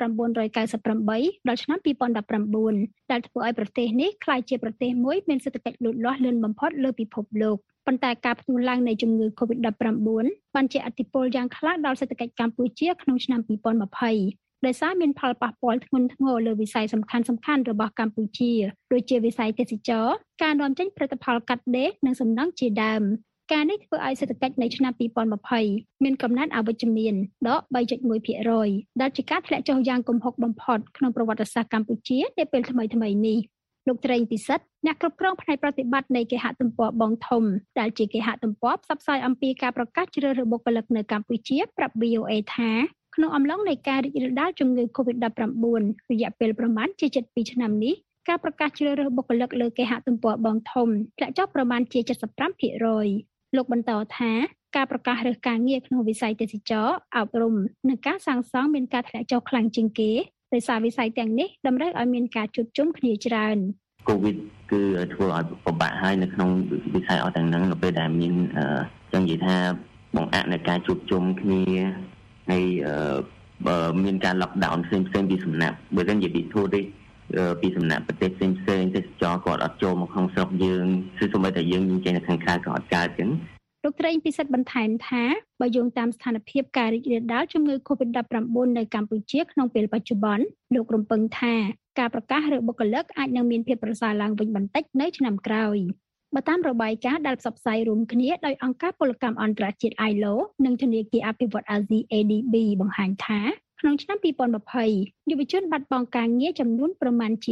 1998ដល់ឆ្នាំ2019ដែលធ្វើឲ្យប្រទេសនេះក្លាយជាប្រទេសមួយមានសេដ្ឋកិច្ចលូតលាស់លឿនបំផុតលើពិភពលោកប៉ុន្តែការផ្ទុះឡើងនៃជំងឺ COVID-19 បានជះឥទ្ធិពលយ៉ាងខ្លាំងដល់សេដ្ឋកិច្ចកម្ពុជាក្នុងឆ្នាំ2020ដោយសារមានផលប៉ះពាល់ធ្ងន់ធ្ងរលើវិស័យសំខាន់ៗរបស់កម្ពុជាដូចជាវិស័យទេសចរណ៍ការនាំចេញផលិតផលកាត់ដេរនិងសំណង់ជាដើមការនេះធ្វើឲ្យសេដ្ឋកិច្ចនៅឆ្នាំ2020មានកំណើនអវិជ្ជមានដក 3.1% ដែលជាការធ្លាក់ចុះយ៉ាងគំហុកបំផុតក្នុងប្រវត្តិសាស្ត្រកម្ពុជានាពេលថ្មីៗនេះលោកត្រេងពិសិដ្ឋអ្នកគ្រប់គ្រងផ្នែកប្រតិបត្តិនៃគេហទំព័របងធំដែលជាគេហទំព័រផ្សព្វផ្សាយអំពីការប្រកាសជ្រើសរើសបុគ្គលិកនៅកម្ពុជាប្រាប់ VOA ថាក្នុងអំឡុងនៃការរីករាលដាលជំងឺ COVID-19 រយៈពេលប្រមាណជា7ឆ្នាំនេះការប្រកាសជ្រើសរើសបុគ្គលិកលើគេហទំព័របងធំធ្លាក់ចុះប្រមាណជា 75% លោកបន្តថាការប្រកាសរើសការងារក្នុងវិស័យទេសចរណ៍អប់រំនិងការសាងសង់មានការធ្លាក់ចុះខ្លាំងជាងគេដោយសារវិស័យទាំងនេះតម្រូវឲ្យមានការជួបជុំគ្នាច្រើនកូវីដគឺធ្វើឲ្យពិបាកហើយនៅក្នុងវិស័យអស់ទាំងហ្នឹងនៅពេលដែលមានចង់និយាយថាបង្អាក់នៃការជួបជុំគ្នាហើយមានការ lockdown ផ្សេងៗពីសំណាក់បើនិយាយពីទូរិចពីសំណាក់ប្រទេសផ្សេងៗទេសចរគាត់អត់ចូលមកក្នុងស្រុកយើងគឺសូម្បីតែយើងចេញនៅខាងក្រៅក៏អត់កើតចឹងលោកត្រេងពិសិដ្ឋបន្ថែមថាបើយោងតាមស្ថានភាពការរីករាលដាលជំងឺ COVID-19 នៅកម្ពុជាក្នុងពេលបច្ចុប្បន្នលោករំពឹងថាការប្រកាសរើសបុគ្គលិកអាចនឹងមានភាពប្រសើរឡើងវិញបន្តិចនៅឆ្នាំក្រោយបើតាមរបាយការណ៍ដែលផ្សព្វផ្សាយរួមគ្នាដោយអង្គការពលកម្មអន្តរជាតិ ILO និងធនាគារអភិវឌ្ឍន៍អាស៊ី ADB បង្ហាញថាក្នុងឆ្នាំ2020យុវជនបាត់បង់ការងារចំនួនប្រមាណជា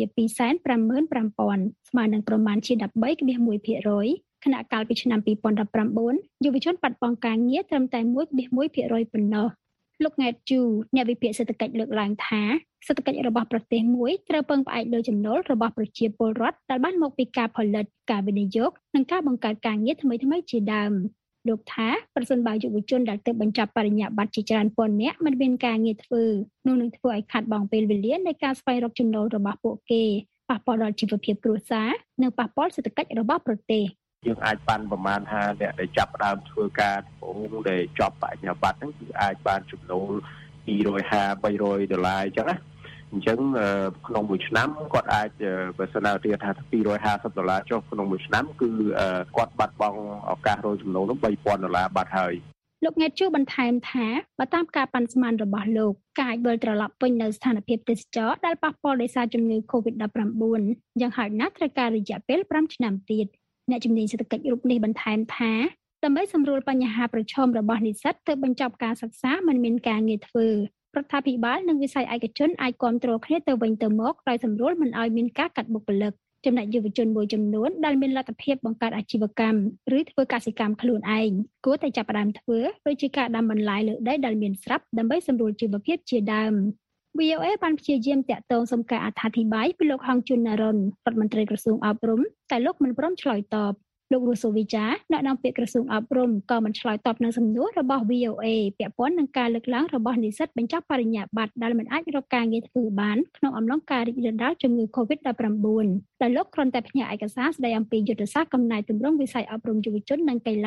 255,000 ស្មើនឹងប្រមាណជា 13.1%ខណៈកាលពីឆ្នាំ2019យុវជនបាត់បង់ការងារត្រឹមតែ 1.1% ប៉ុណ្ណោះលោក Nged Chu អ្នកវិភាគសេដ្ឋកិច្ចលើកឡើងថាសេដ្ឋកិច្ចរបស់ប្រទេសមួយត្រូវពឹងផ្អែកលើចំណូលរបស់ប្រជាពលរដ្ឋដែលបានមកពីការផលិតការវិនិយោគនិងការបង្កើតការងារថ្មីៗជាដើមលោកថាប្រសិនបើយុវជនដែលទើបបញ្ចប់បរិញ្ញាបត្រជាច្រើនពាន់នាក់មិនមានការងារធ្វើនោះនឹងធ្វើឲ្យខាតបង់ពេលវេលានៃការស្វែងរកចំណូលរបស់ពួកគេប៉ះពាល់ដល់ជីវភាពគ្រួសារនិងប៉ះពាល់សេដ្ឋកិច្ចរបស់ប្រទេសយើងអាចបានប្រមាណថាអ្នកដែលចាប់ផ្ដើមធ្វើការដំបូងដែលចប់បរិញ្ញាបត្រហ្នឹងគឺអាចបានចំណូល$250-300អញ្ចឹងណាអញ្ចឹងក្នុងមួយឆ្នាំគាត់អាចបើសិនណារៀបថា$250ចុះក្នុងមួយឆ្នាំគឺគាត់បាត់បង់ឱកាសរកចំណូលនោះ$3,000បាត់ហើយលោក Nged Chu បន្ថែមថាបើតាមការប៉ាន់ស្មានរបស់លោកការអាចវិលត្រឡប់វិញនៅស្ថានភាពទេសចរណ៍ដែលប៉ះពាល់ដោយសារជំងឺ COVID-19 យ៉ាងហោចណាស់ត្រូវការរយៈពេល5ឆ្នាំទៀតអ្នកជំនាញសេដ្ឋកិច្ចរូបនេះបន្ថែមថាដើម្បីសម្រួលបញ្ហាប្រឈមរបស់និស្សិតទើបបញ្ចប់ការសិក្សាមិនមានការងារធ្វើរដ្ឋាភិបាលនិងវិស័យឯកជនអាចគាំទ្រគ្នាទៅវិញទៅមកដោយសម្រួលមិនឲ្យមានការកាត់បុគ្គលិកចំណែកយុវជនមួយចំនួនដែលមានលទ្ធភាពបង្កើតអាជីវកម្មឬធ្វើកសិកម្មខ្លួនឯងគួរតែចាប់ផ្ដើមធ្វើដូចជាការដាំបន្លែលើដីដែលមានស្រាប់ដើម្បីសម្រួលជីវភាពជាដើម VOA បានព្យាយាមតាក់ទងសុំការអត្ថាធិប្បាយពីលោកហងជុនណារុនរដ្ឋមន្ត្រីក្រសួងអប់រំតែលោកមិនព្រមឆ្លើយតបលោករស់សូវីចាអ្នកនាំពាក្យក្រសួងអប់រំក៏មិនឆ្លើយតបនឹងសំណួររបស់ VOA ពាក់ព័ន្ធនឹងការលើកឡើងរបស់និស្សិតបញ្ចប់បរិញ្ញាបត្រដែលមិនអាចរកការងារធ្វើបានក្នុងអំឡុងការរីករាលដាលជំងឺ COVID-19 ដែលលោកគ្រាន់តែផ្ញើឯកសារស្ដីអំពីយុទ្ធសាស្ត្រកំណែទម្រង់វិស័យអប់រំយុវជននិងកីឡា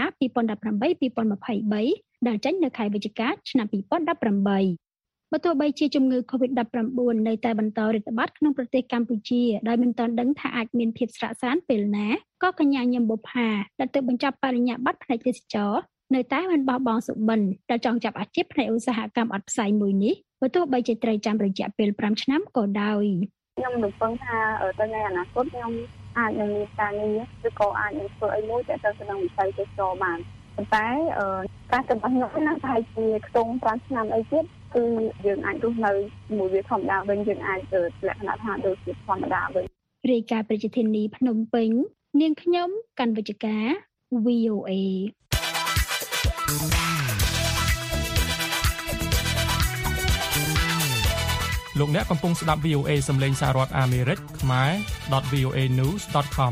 2018-2023 ដែលចេញនៅខែវិច្ឆិកាឆ្នាំ2018បើទោះបីជាជំងឺ COVID-19 នៅតែបន្តរាតត្បាតក្នុងប្រទេសកម្ពុជាដោយមិនទាន់ដឹងថាអាចមានភាពស្រាកស្រានពេលណាក៏កញ្ញាញឹមបុប្ផាដែលទើបបញ្ចប់បរិញ្ញាបត្រផ្នែកទេសចរណ៍នៅតែមិនបោះបង់សុបិនដែលចង់ចាប់អាជីពផ្នែកឧស្សាហកម្មអត់ផ្សាយមួយនេះបើទោះបីជាត្រូវចាំរយៈពេល5ឆ្នាំក៏ដោយខ្ញុំរំពឹងថាទៅในអនាគតខ្ញុំអាចនឹងមានការងារឬក៏អាចនឹងធ្វើអីមួយដែលទៅនឹងវិស័យទេសចរណ៍បានប៉ុន្តែការទៅរបស់ខ្ញុំណាប្រហែលជាខ្ទង់5ឆ្នាំអីទៀតគឺយើងអាចរស់នៅជាមួយវាធម្មតាវិញយើងអាចលក្ខណៈថាដូចជាធម្មតាវិញរាយការណ៍ប្រជាធានីភ្នំពេញនាងខ្ញុំកណ្ឌវិជ្ជការ VOA លោកអ្នកកំពុងស្ដាប់ VOA សំឡេងសាររដ្ឋអាមេរិកខ្មែរ .voanews.com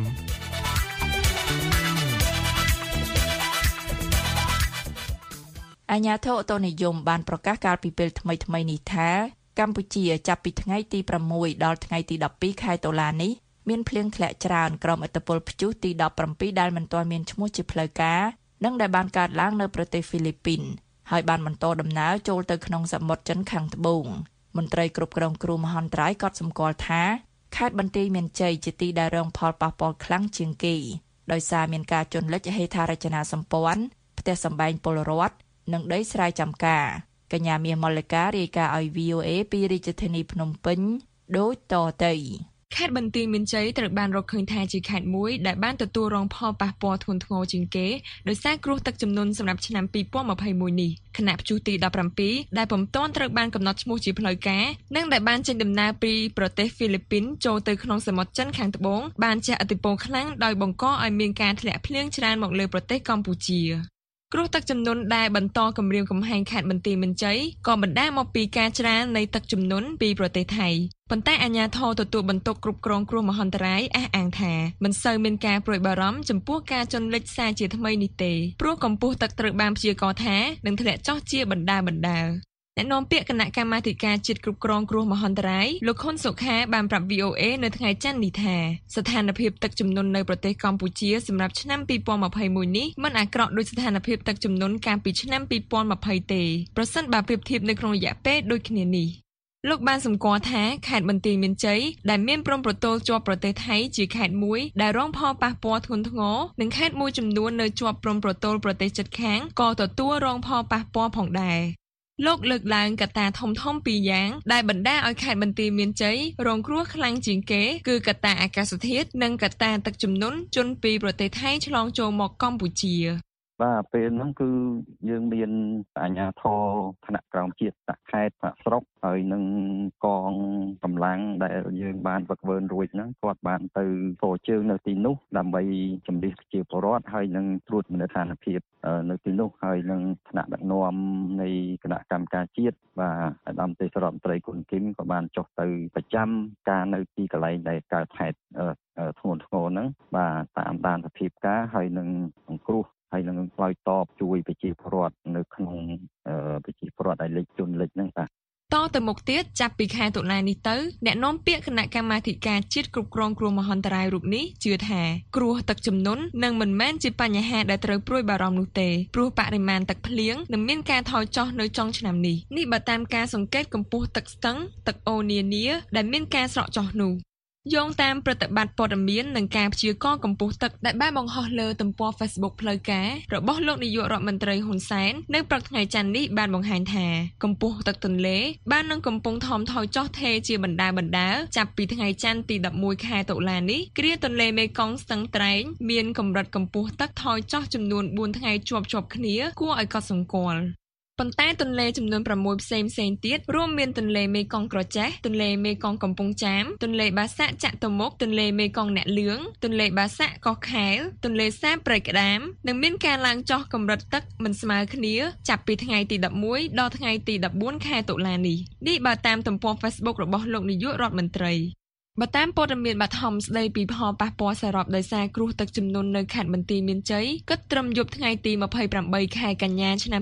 អាជ្ញាធរអូតូនិយមបានប្រកាសកាលពីពេលថ្មីៗនេះថាកម្ពុជាចាប់ពីថ្ងៃទី6ដល់ថ្ងៃទី12ខែតុលានេះមានភ្លៀងធ្លាក់ច្រើនក្រោមឥទ្ធិពលព្យុះទី17ដែលមិនទាន់មានឈ្មោះជាផ្លូវការនិងដែលបានកើតឡើងនៅប្រទេសហ្វីលីពីនហើយបានបន្តដំណើរចូលទៅក្នុងសមុទ្រចិនខាងត្បូងមន្ត្រីគ្រប់គ្រងគ្រោះមហន្តរាយក៏សម្គាល់ថាខេត្តបន្ទាយមានជ័យជាទីដែលរងផលប៉ះពាល់ខ្លាំងជាងគេដោយសារមានការជន់លិចហេដ្ឋារចនាសម្ព័ន្ធផ្ទះសម្បែងពលរដ្ឋនិងដីស្រែចម្ការកញ្ញាមាសមល្ការាយការណ៍ឲ្យ VOA ពីរាជធានីភ្នំពេញដូចតទៅខេត្តបន្ទាយមានជ័យត្រូវបានរកឃើញថាជាខេត្តមួយដែលបានទទួលរងផលប៉ះពាល់ធ្ងន់ធ្ងរជាងគេដោយសារគ្រោះទឹកជំនន់សម្រាប់ឆ្នាំ2021នេះគណៈព្យុះទី17ដែលពុំទាន់ត្រូវបានកំណត់ឈ្មោះជាផ្លូវការនិងដែលបានចេញដំណើរពីប្រទេសហ្វីលីពីនចូលទៅក្នុងសមុទ្រចិនខាងត្បូងបានជះឥទ្ធិពលខ្លាំងដោយបង្កឲ្យមានការធ្លាក់ភ្លៀងច្រើនមកលើប្រទេសកម្ពុជាគ្រោះទឹកជំនន់ដែលបន្តគំរាមកំហែងខេត្តបន្ទាយមានជ័យក៏បណ្ដាលមកពីការច្រាននៃទឹកជំនន់ពីប្រទេសថៃប៉ុន្តែអាជ្ញាធរទទួលបន្ទុកគ្រប់គ្រងគ្រោះមហន្តរាយអះអាងថាមិនសូវមានការព្រួយបារម្ភចំពោះការជន់លិចសារជាថ្មីនេះទេព្រោះកម្ពស់ទឹកត្រូវបានព្យាករណ៍ថានឹងធ្លាក់ចុះជាបណ្ដាអ្នកនាំពាក្យគណៈកម្មាធិការជាតិគ្រប់គ្រងគ្រោះមហន្តរាយលោកខុនសុខាបានប្រាប់ VOA នៅថ្ងៃច័ន្ទនេះថាស្ថានភាពទឹកជំនន់នៅប្រទេសកម្ពុជាសម្រាប់ឆ្នាំ2021នេះមិនអាក្រក់ដូចស្ថានភាពទឹកជំនន់កាលពីឆ្នាំ2020ទេប្រសិនបើប្រៀបធៀបនៅក្នុងរយៈពេលដូចគ្នានេះលោកបានសម្គាល់ថាខេត្តបន្ទាយមានជ័យដែលមានព្រំប្រទល់ជាប់ប្រទេសថៃជាខេត្តមួយដែលរងផលប៉ះពាល់ធ្ងន់ធ្ងរនិងខេត្តមួយចំនួននៅជាប់ព្រំប្រទល់ប្រទេសជិតខាងក៏ទទួលរងផលប៉ះពាល់ផងដែរលោកលើកឡើងកត្តាធំៗពីរយ៉ាងដែលបណ្ដាលឲ្យខេត្តបន្ទាយមានជ័យរងគ្រោះខ្លាំងជាងគេគឺកត្តាអាកាសធាតុនិងកត្តាទឹកជំនន់ជន់ពីប្រទេសថៃឆ្លងចូលមកកម្ពុជាបាទពេលហ្នឹងគឺយើងមានអាជ្ញាធរថ្នាក់ក្រោមជាតិថ្នាក់ខេត្តថ្នាក់ស្រុកហើយនឹងកងកម្លាំងដែលយើងបានវឹកវើរួចហ្នឹងគាត់បានទៅចូលជើងនៅទីនោះដើម្បីជំនះប្រជាពលរដ្ឋហើយនឹងត្រួតពិនិត្យស្ថានភាពនៅទីនោះហើយនឹងថ្នាក់ដឹកនាំនៃគណៈកម្មការជាតិបាទអាដាមទេសរដ្ឋមន្ត្រីគុណគឹមក៏បានចុះទៅប្រចាំការនៅទីកន្លែងដែលកើតហេតុធ្ងន់ធ្ងរហ្នឹងបាទតាមដានសភាពការហើយនឹងអង្គគ្រោះហើយនឹងឆ្លើយតបជួយប្រជាពលរដ្ឋនៅក្នុងប្រជាពលរដ្ឋដែលលិចជន់លិចហ្នឹងបាទតទៅមុខទៀតចាប់ពីខែតុលានេះទៅអ្នកនាំពាក្យគណៈកម្មាធិការជាតិគ្រប់គ្រងគ្រោះមហន្តរាយរូបនេះជឿថាគ្រោះទឹកជំនន់នឹងមិនមែនជាបញ្ហាដែលត្រូវព្រួយបារម្ភនោះទេព្រោះបរិមាណទឹកភ្លៀងនឹងមានការថយចុះនៅចុងឆ្នាំនេះបើតាមការសង្កេតកម្ពស់ទឹកស្ទឹងទឹកអូរនានាដែលមានការស្រកចុះនោះយោងតាមប្រតិបត្តិព័ត៌មាននិងការព្យាករណ៍កម្ពស់ទឹកដែលបានបង្ហោះលើទំព័រ Facebook ផ្លូវការរបស់លោកនាយករដ្ឋមន្ត្រីហ៊ុនសែននៅព្រឹកថ្ងៃច័ន្ទនេះបានបង្ហាញថាកម្ពស់ទឹកទន្លេបាននឹងកំពុងថមថយចុះថេរជាបណ្ដាចាប់ពីថ្ងៃច័ន្ទទី11ខែតុលានេះគ្រាទន្លេមេគង្គស្ទឹងត្រែងមានកម្រិតកម្ពស់ទឹកថយចុះចំនួន4ថ្ងៃជាប់គ្នាគួរឲ្យកត់សម្គាល់ប៉ុន្តែទន្លេចំនួន6ផ្សេងទៀតរួមមានទន្លេមេគង្គក្រចេះទន្លេមេគង្គកំពង់ចាមទន្លេបាសាក់ចាក់ទៅមុខទន្លេមេគង្គអ្នកលឿងទន្លេបាសាក់កោះខែលទន្លេសាបព្រៃក្តាមនិងមានការឡើងចុះកម្រិតទឹកមិនស្មើគ្នាចាប់ពីថ្ងៃទី11ដល់ថ្ងៃទី14ខែតុលានេះបើតាមទំព័រ Facebook របស់លោកនាយករដ្ឋមន្ត្រីបើតាមព័ត៌មានបឋមស្ដីពីផលប៉ះពាល់សរុបដោយសារគ្រោះទឹកជំនន់នៅខេត្តបន្ទាយមានជ័យគិតត្រឹមយប់ថ្ងៃទី28ខែកញ្ញាឆ្នាំ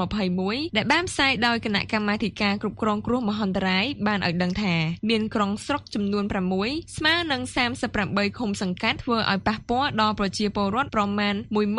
2021ដែលបានផ្សាយដោយគណៈកម្មាធិការគ្រប់គ្រងគ្រោះមហន្តរាយបានឲ្យដឹងថាមានក្រុងស្រុកចំនួន6ស្មើនឹង38ឃុំសង្កាត់ធ្វើឲ្យប៉ះពាល់ដល់ប្រជាពលរដ្ឋប្រមាណ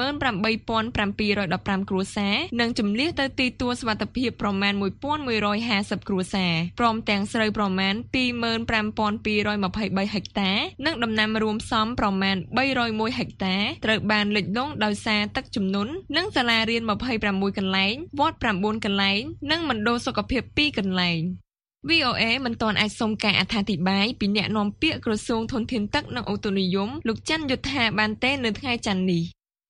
18715 គ្រួសារនិងជម្លៀសទៅទីទួលសុវត្ថិភាពប្រមាណ 1150 គ្រួសារព្រមទាំងស្រូវប្រមាណ 25223 ហិកតានិងដំណាំរួមផ្សំប្រមាណ301ហិកតាត្រូវបានលិចលង់ដោយសារទឹកជំនន់និងសាលារៀន26កន្លែងវត្ត9កន្លែងនិងមណ្ឌលសុខភាព2កន្លែង VOA មិនទាន់អាចសុំការអត្ថាធិប្បាយពីអ្នកនាំពាក្យក្រសួងធនធានទឹកនិងអូតូនិយមលោកច័ន្ទយុធាបានទេនៅថ្ងៃច័ន្ទនេះ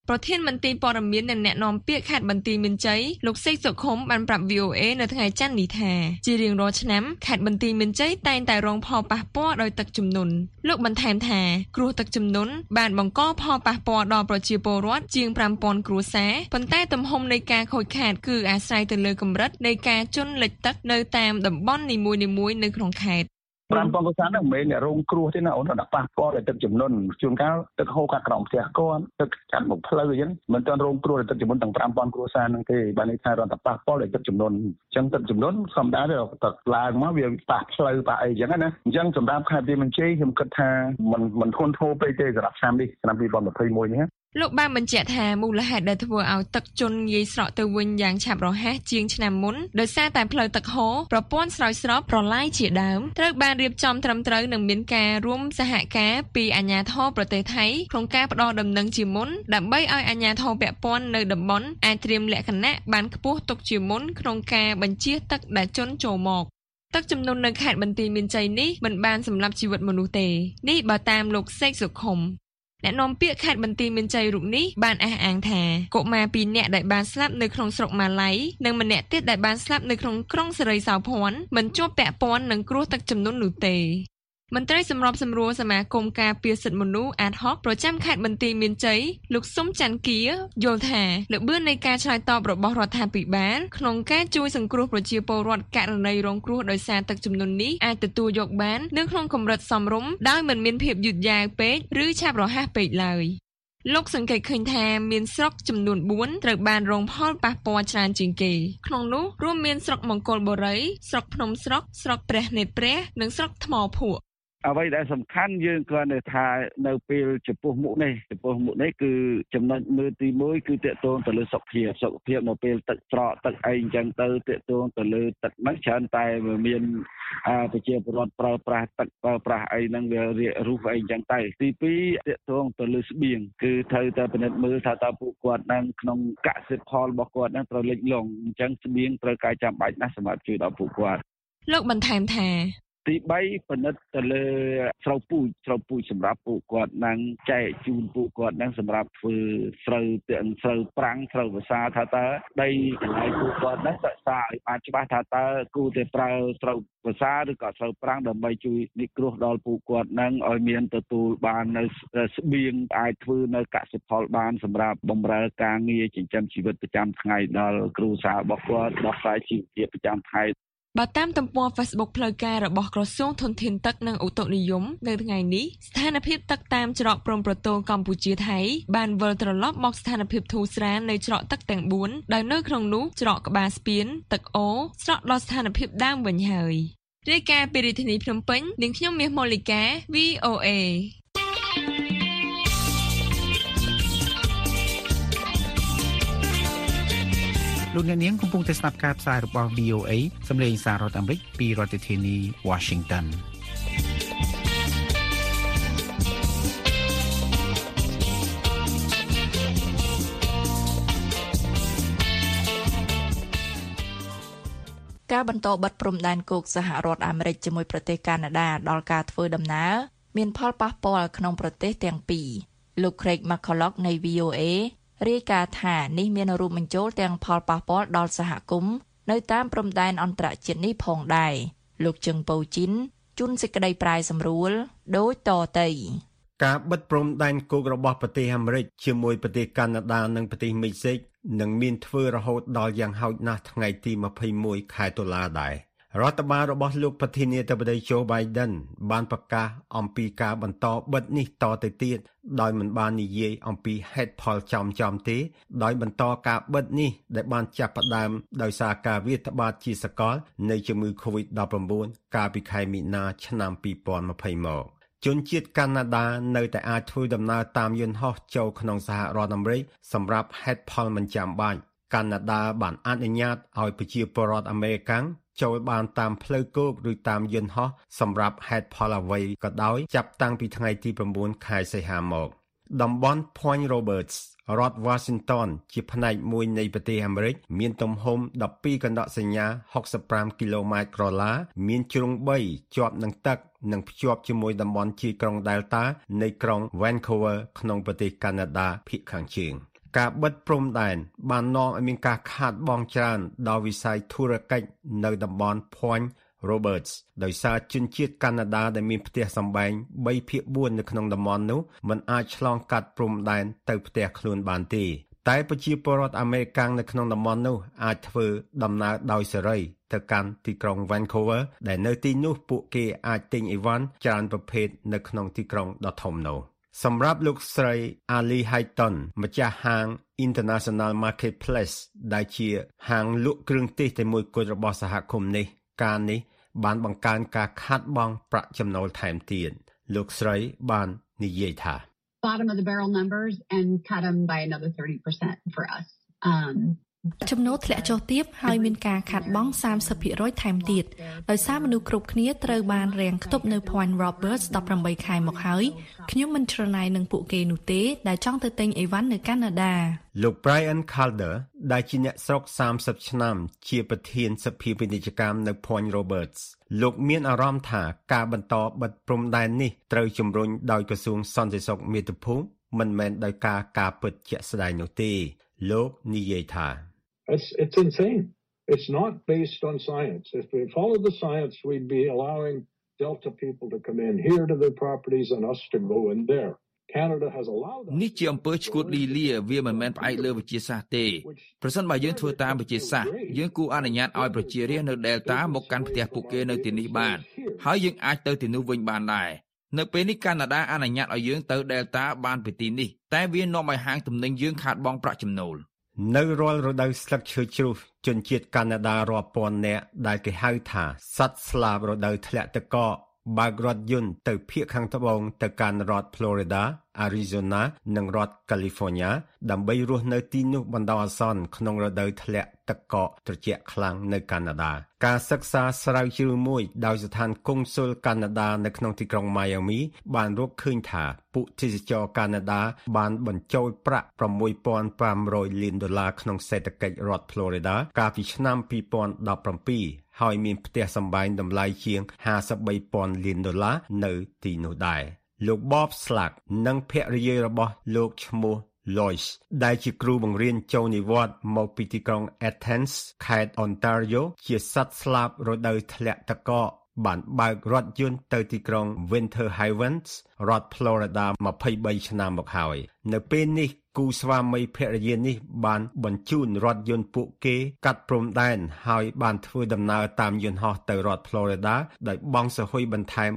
ប្រធានមន្ត្រីព័ត៌មាននិងអ្នកនាំពាក្យខេត្តបន្ទាយមានជ័យលោកសេកសុខុមបានប្រាប់ VOA នៅថ្ងៃច័ន្ទនេះថាជារៀងរាល់ឆ្នាំខេត្តបន្ទាយមានជ័យតែងតែរងផលប៉ះពាល់ដោយទឹកជំនន់លោកបន្ថែមថាគ្រោះទឹកជំនន់បានបង្កផលប៉ះពាល់ដល់ប្រជាពលរដ្ឋជាង 5000 គ្រួសារប៉ុន្តែទំហំនៃការខូចខាតគឺអាស្រ័យទៅលើកម្រិតនៃការជន់លិចទឹកនៅតាមតំបន់នីមួយៗនៅក្នុងខេត្ត 5000 គ្រួសារហ្នឹងមិនមែនអ្នករងគ្រោះទេណាអូនដល់ប៉ះពាល់ដោយទឹកជំនន់ជួនកាលទឹកហូរកាត់ក្រោមផ្ទះគាត់ទឹកកាត់មុខផ្លូវអញ្ចឹងមិនទាន់រងគ្រោះដោយទឹកជំនន់ទាំង 5000 គ្រួសារហ្នឹងទេបានន័យថារត់តែប៉ះពាល់ដោយទឹកជំនន់អញ្ចឹងទឹកជំនន់ធម្មតាទឹកឡើងមកវាប៉ះផ្លូវប៉ះអីអញ្ចឹងណាអញ្ចឹងសម្រាប់ខេត្តបន្ទាយមានជ័យខ្ញុំគិតថាមិនធ្ងន់ធ្ងរពេកទេសម្រាប់ឆ្នាំនេះឆ្នាំ2021នេះលោកបានបញ្ជាក់ថាមូលហេតុដែលធ្វើឲ្យទឹកជន់ងាយស្រកទៅវិញយ៉ាងឆាប់រហ័សជាងឆ្នាំមុនដោយសារតែផ្លូវទឹកហូរប្រព័ន្ធស្រោចស្រពប្រឡាយជាដើមត្រូវបានរៀបចំត្រឹមត្រូវនិងមានការរួមសហការពីអាជ្ញាធរប្រទេសថៃក្នុងការផ្ដល់ដំណឹងជាមុនដើម្បីឲ្យអាជ្ញាធរពាក់ព័ន្ធនៅតំបន់អាចត្រៀមលក្ខណៈបានខ្ពស់ទុកជាមុនក្នុងការបញ្ជៀសទឹកដែលជន់ចូលមក ទឹកជំនន់នៅខេត្តបន្ទាយមានជ័យនេះមិនបានសម្លាប់ជីវិតមនុស្សទេនេះបើតាមលោកសេកសុខុម អ្នកនាំពាក្យខេត្តបន្ទាយមានជ័យរូបនេះបានអះអាងថាកុមារ 2 នាក់ដែលបានស្លាប់នៅក្នុងស្រុកម៉ាឡៃនិងម្នាក់ទៀតដែលបានស្លាប់នៅក្នុងក្រុងសេរីសោភ័ណ្ឌមិនជាប់ពាក់ព័ន្ធនឹងគ្រោះទឹកជំនន់នោះទេ មន្ត្រីសម្របសម្រួលសមាគមការពារសិទ្ធិមនុស្សអាតហុកប្រចាំខេត្តបន្ទាយមានជ័យលោកសុំច័ន្ទគាយល់ថាល្បឿននៃការឆ្លើយតបរបស់រដ្ឋាភិបាលក្នុងការជួយសង្គ្រោះប្រជាពលរដ្ឋករណីរងគ្រោះដោយសារទឹកជំនន់នេះអាចទទួលយកបាននៅក្នុងកម្រិតសមរម្យដោយមិនមានភាពយឺតយ៉ាវពេកឬឆាប់រហ័សពេកឡើយ លោកសង្កេតឃើញថាមានស្រុកចំនួន 4 ត្រូវបានរងផលប៉ះពាល់ច្រើនជាងគេក្នុងនោះរួមមានស្រុកមង្គលបុរីស្រុកភ្នំស្រុកស្រុកព្រះនេត្រព្រះនិងស្រុកថ្មភក់អ្វីដែលសំខាន់យើងគ្រាន់តែថានៅពេលចំពោះមុខនេះគឺចំណុចមើលទី 1 គឺតកតងទៅលើសុខភាពនៅពេលទឹកស្រកទឹកអីអញ្ចឹងទៅតកតងទៅលើទឹកហ្នឹងច្រើនតែមានប្រជាពលរដ្ឋប្រើប្រាស់ទឹកប្រើប្រាស់អីហ្នឹងវារាករូសអីអញ្ចឹងទៅទី 2 តកតងទៅលើស្បៀងគឺត្រូវតែពិនិត្យមើលថាតើពួកគាត់ហ្នឹងក្នុងកសិផលរបស់គាត់ហ្នឹងត្រូវលិចលង់អញ្ចឹងស្បៀងត្រូវការចាំបាច់ណាស់សម្រាប់ជួយដល់ពួកគាត់លោកបន្ថែមថាទី 3 ពិនិត្យទៅលើស្រូវពូជសម្រាប់ពួកគាត់នឹងចែកជូនពួកគាត់នឹងសម្រាប់ធ្វើស្រូវទាំងស្រូវប្រាំងស្រូវវស្សាថាតើដីកន្លែងពួកគាត់នឹងសិក្សាឲ្យបានច្បាស់ថាតើគួរតែប្រើស្រូវវស្សាឬក៏ស្រូវប្រាំងដើម្បីជួយនិគ្រោះដល់ពួកគាត់នឹងឲ្យមានទទួលបាននៅស្បៀងអាចធ្វើនៅកសិផលបានសម្រាប់បម្រើការងារចិញ្ចឹមជីវិតប្រចាំថ្ងៃដល់គ្រួសាររបស់គាត់ដោះស្រាយជីវភាពប្រចាំថ្ងៃបើតាមទំព័រ Facebook ផ្លូវការរបស់ក្រសួងធនធានទឹកនិងឧតុនិយមនៅថ្ងៃនេះស្ថានភាពទឹកតាមច្រកព្រំប្រទល់កម្ពុជាថៃបានវិលត្រឡប់មកស្ថានភាពធូរស្រាលនៅច្រកទឹកទាំង 4 ដោយនៅក្នុងនោះច្រកក្បាលស្ពានទឹកអូស្រកដល់ស្ថានភាពដើមវិញហើយរាយការណ៍ពីរាជធានីភ្នំពេញនាងខ្ញុំមាសមូលីកា VOA លោកអ្នកនាងកំពុងតែស្ដាប់ការផ្សាយរបស់ VOA សម្លេងសាររដ្ឋអាមេរិកពីរដ្ឋធានី Washington ការបន្តបិទព្រំដែនគោកសហរដ្ឋអាមេរិកជាមួយប្រទេសកាណាដាដល់ការធ្វើដំណើរមានផលប៉ះពាល់ក្នុងប្រទេសទាំងពីរលោក Craig McCulloch នៃ VOA រាយការណ៍ថានេះមានរួមបញ្ចូលទាំងផលប៉ះពាល់ដល់សហគមន៍នៅតាមព្រំដែនអន្តរជាតិនេះផងដែរលោកជឹងប៉ូជីនជួនសេចក្តីប្រាយសម្រួលដូចតទៅការបិទព្រំដែនគោករបស់ប្រទេសអាមេរិកជាមួយប្រទេសកាណាដានិងប្រទេសមេស៊ីកនឹងមានធ្វើរហូតដល់យ៉ាងហោចណាស់ថ្ងៃទី21ខែតុលាដែររដ្ឋបាលរបស់លោកប្រធានាធិបតី Joe Biden បានប្រកាសអំពីការបន្តបិទនេះតទៅទៀតដោយមិនបាននិយាយអំពីហេតុផលចំទេដោយបន្តការបិទនេះដែលបានចាប់ផ្ដើមដោយសារការវាយត្បាតជាសកលនៃជំងឺ COVID-19 កាលពីខែមីនាឆ្នាំ2020មកជនជាតិកាណាដានៅតែអាចធ្វើដំណើរតាមយន្តហោះចូលក្នុងសហរដ្ឋអាមេរិកសម្រាប់ហេតុផលមិនចាំបាច់កាណាដាបានអនុញ្ញាតឲ្យប្រជាពលរដ្ឋអាមេរិកាំងចូលបានតាមផ្លូវគោកឬតាមយន្តហោះសម្រាប់ហេតុផលអ្វីក៏ដោយចាប់តាំងពីថ្ងៃទី9ខែសីហាមកតំបន់ Point Roberts រដ្ឋ Washington ជាផ្នែកមួយនៃប្រទេសអាមេរិកមានទំហំ12កណ្ដកសញ្ញា65គីឡូម៉ែត្រក្រឡាមានជ្រុង3ជាប់នឹងទឹកនិងភ្ជាប់ជាមួយតំបន់ជាក្រុង Delta នៃក្រុង Vancouver ក្នុងប្រទេសកាណាដាភាគខាងជើងការបិទព្រំដែនបាននាំឲ្យមានការខាតបង់ច្រើនដល់វិស័យធុរកិច្ចនៅតំបន់ Point Roberts ដោយសារជនជាតិកាណាដាដែលមានផ្ទះសម្បែង 3/4 នៅក្នុងតំបន់នោះមិនអាចឆ្លងកាត់ព្រំដែនទៅផ្ទះខ្លួនបានទេតែប្រជាពលរដ្ឋអាមេរិកនៅក្នុងតំបន់នោះអាចធ្វើដំណើរដោយសេរីទៅកាន់ទីក្រុង Vancouver ដែលនៅទីនោះពួកគេអាចទិញអីវ៉ាន់ច្រើនប្រភេទនៅក្នុងទីក្រុងដ៏ធំនោះសម្រាប់លោកស្រី Ali Hayton ម្ចាស់ហាង International Marketplace ដែលជាហាងលក់គ្រឿងទេសតែមួយគត់របស់សហគមន៍នេះការនេះបានបង្កើនការខាតបង់ប្រាក់ចំណូលថែមទៀតលោកស្រីបាននិយាយថា bottom of the barrel numbers and cut them by another 30% for us. ចំណូលធ្លាក់ចុះទាបហើយមានការខាតបង់ 30% ថែមទៀតដោយសារមនុស្សគ្រប់គ្នាត្រូវបានរាំងខ្ទប់នៅ Point Roberts 18 ខែមកហើយខ្ញុំមិនច្រណែននឹងពួកគេនោះទេដែលចង់ទៅទិញអីវ៉ាន់នៅកាណាដាលោក Brian Calder ដែលជាអ្នកស្រុក30ឆ្នាំជាប្រធានសភាពាណិជ្ជកម្មនៅ Point Roberts លោកមានអារម្មណ៍ថាការបន្តបិទព្រំដែននេះត្រូវជំរុញដោយក្រសួងសន្តិសុខមាតុភូមិមិនមែនដោយការពិតជាក់ស្ដែងនោះទេលោកនិយាយថា It's insane. It's not based on science. If we followed the science, we'd be allowing Delta people to come in here to their properties and us to go in there. Canada has allowed us. នេះជាអំពើឈួតលីលាវាមិនមែនផ្អែកលើវិទ្យាសាស្ត្រទេប្រសិនបើយើងធ្វើតាមវិទ្យាសាស្ត្រយើងគួរអនុញ្ញាតឲ្យប្រជារាស្ត្រនៅ Delta មកកាន់ផ្ទះពួកគេនៅទីនេះបានហើយយើងអាចទៅទីនោះវិញបានដែរនៅពេលនេះកាណាដាអនុញ្ញាតឲ្យយើងទៅ Delta បានពីទីនេះតែវានាំឲ្យហាងទំនិញយើងខាតបង់ប្រាក់ចំណូលនៅរាល់រដូវស្លឹកឈើជ្រុះជនជាតិកាណាដារាប់ពាន់នាក់ដែលគេហៅថាសត្វស្លាបរដូវធ្លាក់ទឹកកកបើករថយន្តទៅភាគខាងត្បូងទៅកាន់រដ្ឋ Florida, Arizona និងរដ្ឋ California ដើម្បីរស់នៅទីនោះបណ្ដោះអាសន្នក្នុងរដូវធ្លាក់ទឹកកកត្រជាក់ខ្លាំងនៅកាណាដាការសិក្សាស្រាវជ្រាវមួយដោយស្ថានកុងស៊ុលកាណាដានៅក្នុងទីក្រុង Miami បានរកឃើញថាពួកទេសចរកាណាដាបានបញ្ចូលប្រាក់ $6,500 លានក្នុងសេដ្ឋកិច្ចរដ្ឋ Florida កាលពីឆ្នាំ 2017ហើយមានផ្ទះសម្បែងតម្លៃជាង $53,000 លាននៅទីនោះដែរលោក Bob Slack និងភរិយារបស់លោកឈ្មោះ Lois ដែលជាគ្រូបង្រៀនចូលនិវត្តន៍មកពីទីក្រុង Athens ខេត្ត Ontario ជាសត្វស្លាបរដូវធ្លាក់ទឹកកកបានបើករថយន្តទៅទីក្រុង Winter Highlands រដ្ឋ Florida 23 ឆ្នាំមកហើយនៅពេលនេះគូស្វាមីភរិយានេះបានបញ្ជូនរថយន្តពួកគេកាត់ព្រំដែនហើយបានធ្វើដំណើរតាមយន្តហោះទៅរដ្ឋ Florida ដោយបង់សហុយបន្ថែម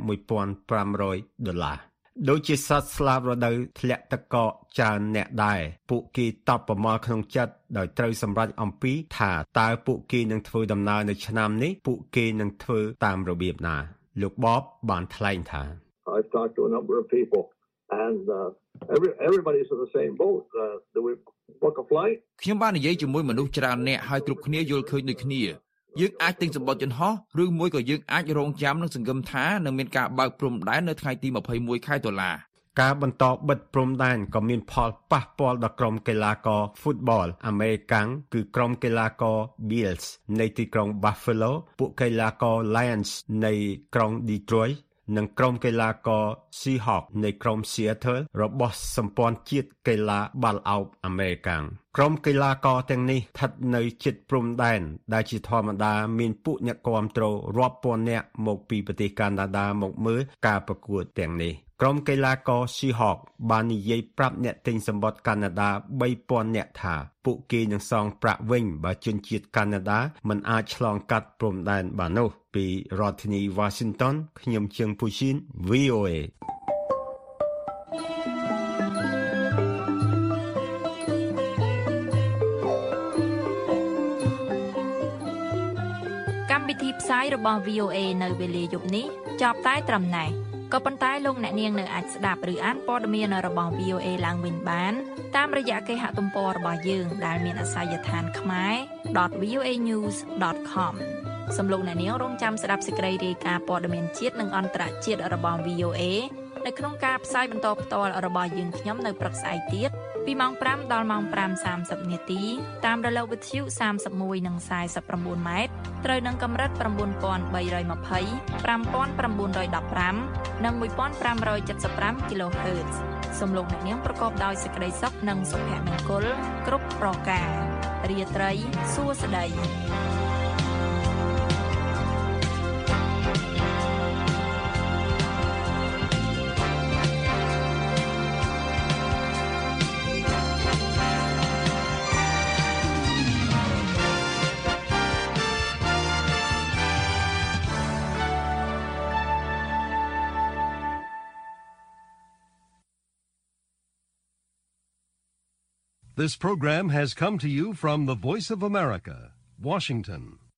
$1,500 ដូចជាសត្វស្លាបរដូវធ្លាក់ទឹកកកច្រើនអ្នកដែរពួកគេតបប្រមល់ក្នុងចិត្តដោយត្រូវសម្រេចអំពីថាតើពួកគេនឹងធ្វើដំណើរនៅឆ្នាំនេះពួកគេនឹងធ្វើតាមរបៀបណាលោក Bob បានថ្លែងថា I've talked to a number of people and everybody's in the same boat. Do we book a flight? ខ្ញុំបាននិយាយជាមួយមនុស្សច្រើនអ្នកហើយគ្រប់គ្នាយល់ឃើញដូចគ្នាយើងអាចទិញសម្បត្តិយន្តហោះឬមួយក៏យើងអាចរងចាំនឹងសង្ឃឹមថានឹងមានការបើកព្រំដែននៅថ្ងៃទី21ខែតុលាការបន្តបិទព្រំដែនក៏មានផលប៉ះពាល់ដល់ក្រុមកីឡាករ Football អាមេរិកគឺក្រុមកីឡាករ Bills នៃទីក្រុង Buffalo ពួកកីឡាករ Lions នៃក្រុង Detroit និងក្រុមកីឡាករ Seahawks នៃក្រុង Seattle របស់សម្ព័ន្ធជាតិកីឡាបាល់ឱបអាមេរិកក្រុមកីឡាករទាំងនេះស្ថិតនៅជិតព្រំដែនដែលជាធម្មតាមានពួកអ្នកគាំទ្ររាប់ពាន់នាក់មកពីប្រទេសកាណាដាមកមើលការប្រកួតទាំងនេះក្រុមកីឡាករ Seahawks បាននិយាយប្រាប់អ្នកទិញសម្បត្តិកាណាដា 3,000 នាក់ថាពួកគេនឹងសងប្រាក់វិញបើជនជាតិកាណាដាមិនអាចឆ្លងកាត់ព្រំដែនបាននោះពីរដ្ឋធានី Washington ខ្ញុំជើងពូស៊ីន VOA កម្មវិធីផ្សាយរបស់ VOA នៅវេលាយប់នេះចប់តែត្រឹមណេះក៏ប៉ុន្តែលោកអ្នកនាងនៅអាចស្ដាប់ឬអានព័ត៌មានរបស់ VOA ឡើងវិញបានតាមរយៈគេហទំព័ររបស់យើងដែលមានអាសយដ្ឋានkhmer.voanews.com សូមលោកអ្នកនាងរងចាំស្ដាប់សេចក្តីរាយការណ៍ព័ត៌មានជាតិនិងអន្តរជាតិរបស់ VOA នៅក្នុងការផ្សាយបន្តផ្ទាល់របស់យើងខ្ញុំនៅព្រឹកស្អែកទៀតពីម៉ោង 5 ដល់ម៉ោង 5:30 នាទីតាមរលកវិទ្យុ31និង49ម៉ែត្រត្រូវនឹងកម្រិត 9320 5915 និង 1575 kHz សូមលោកអ្នកនាងប្រកបដោយសេចក្តីសុខនិងសុភមង្គលគ្រប់ប្រការរាត្រីសួស្តី This program has come to you from the Voice of America, Washington.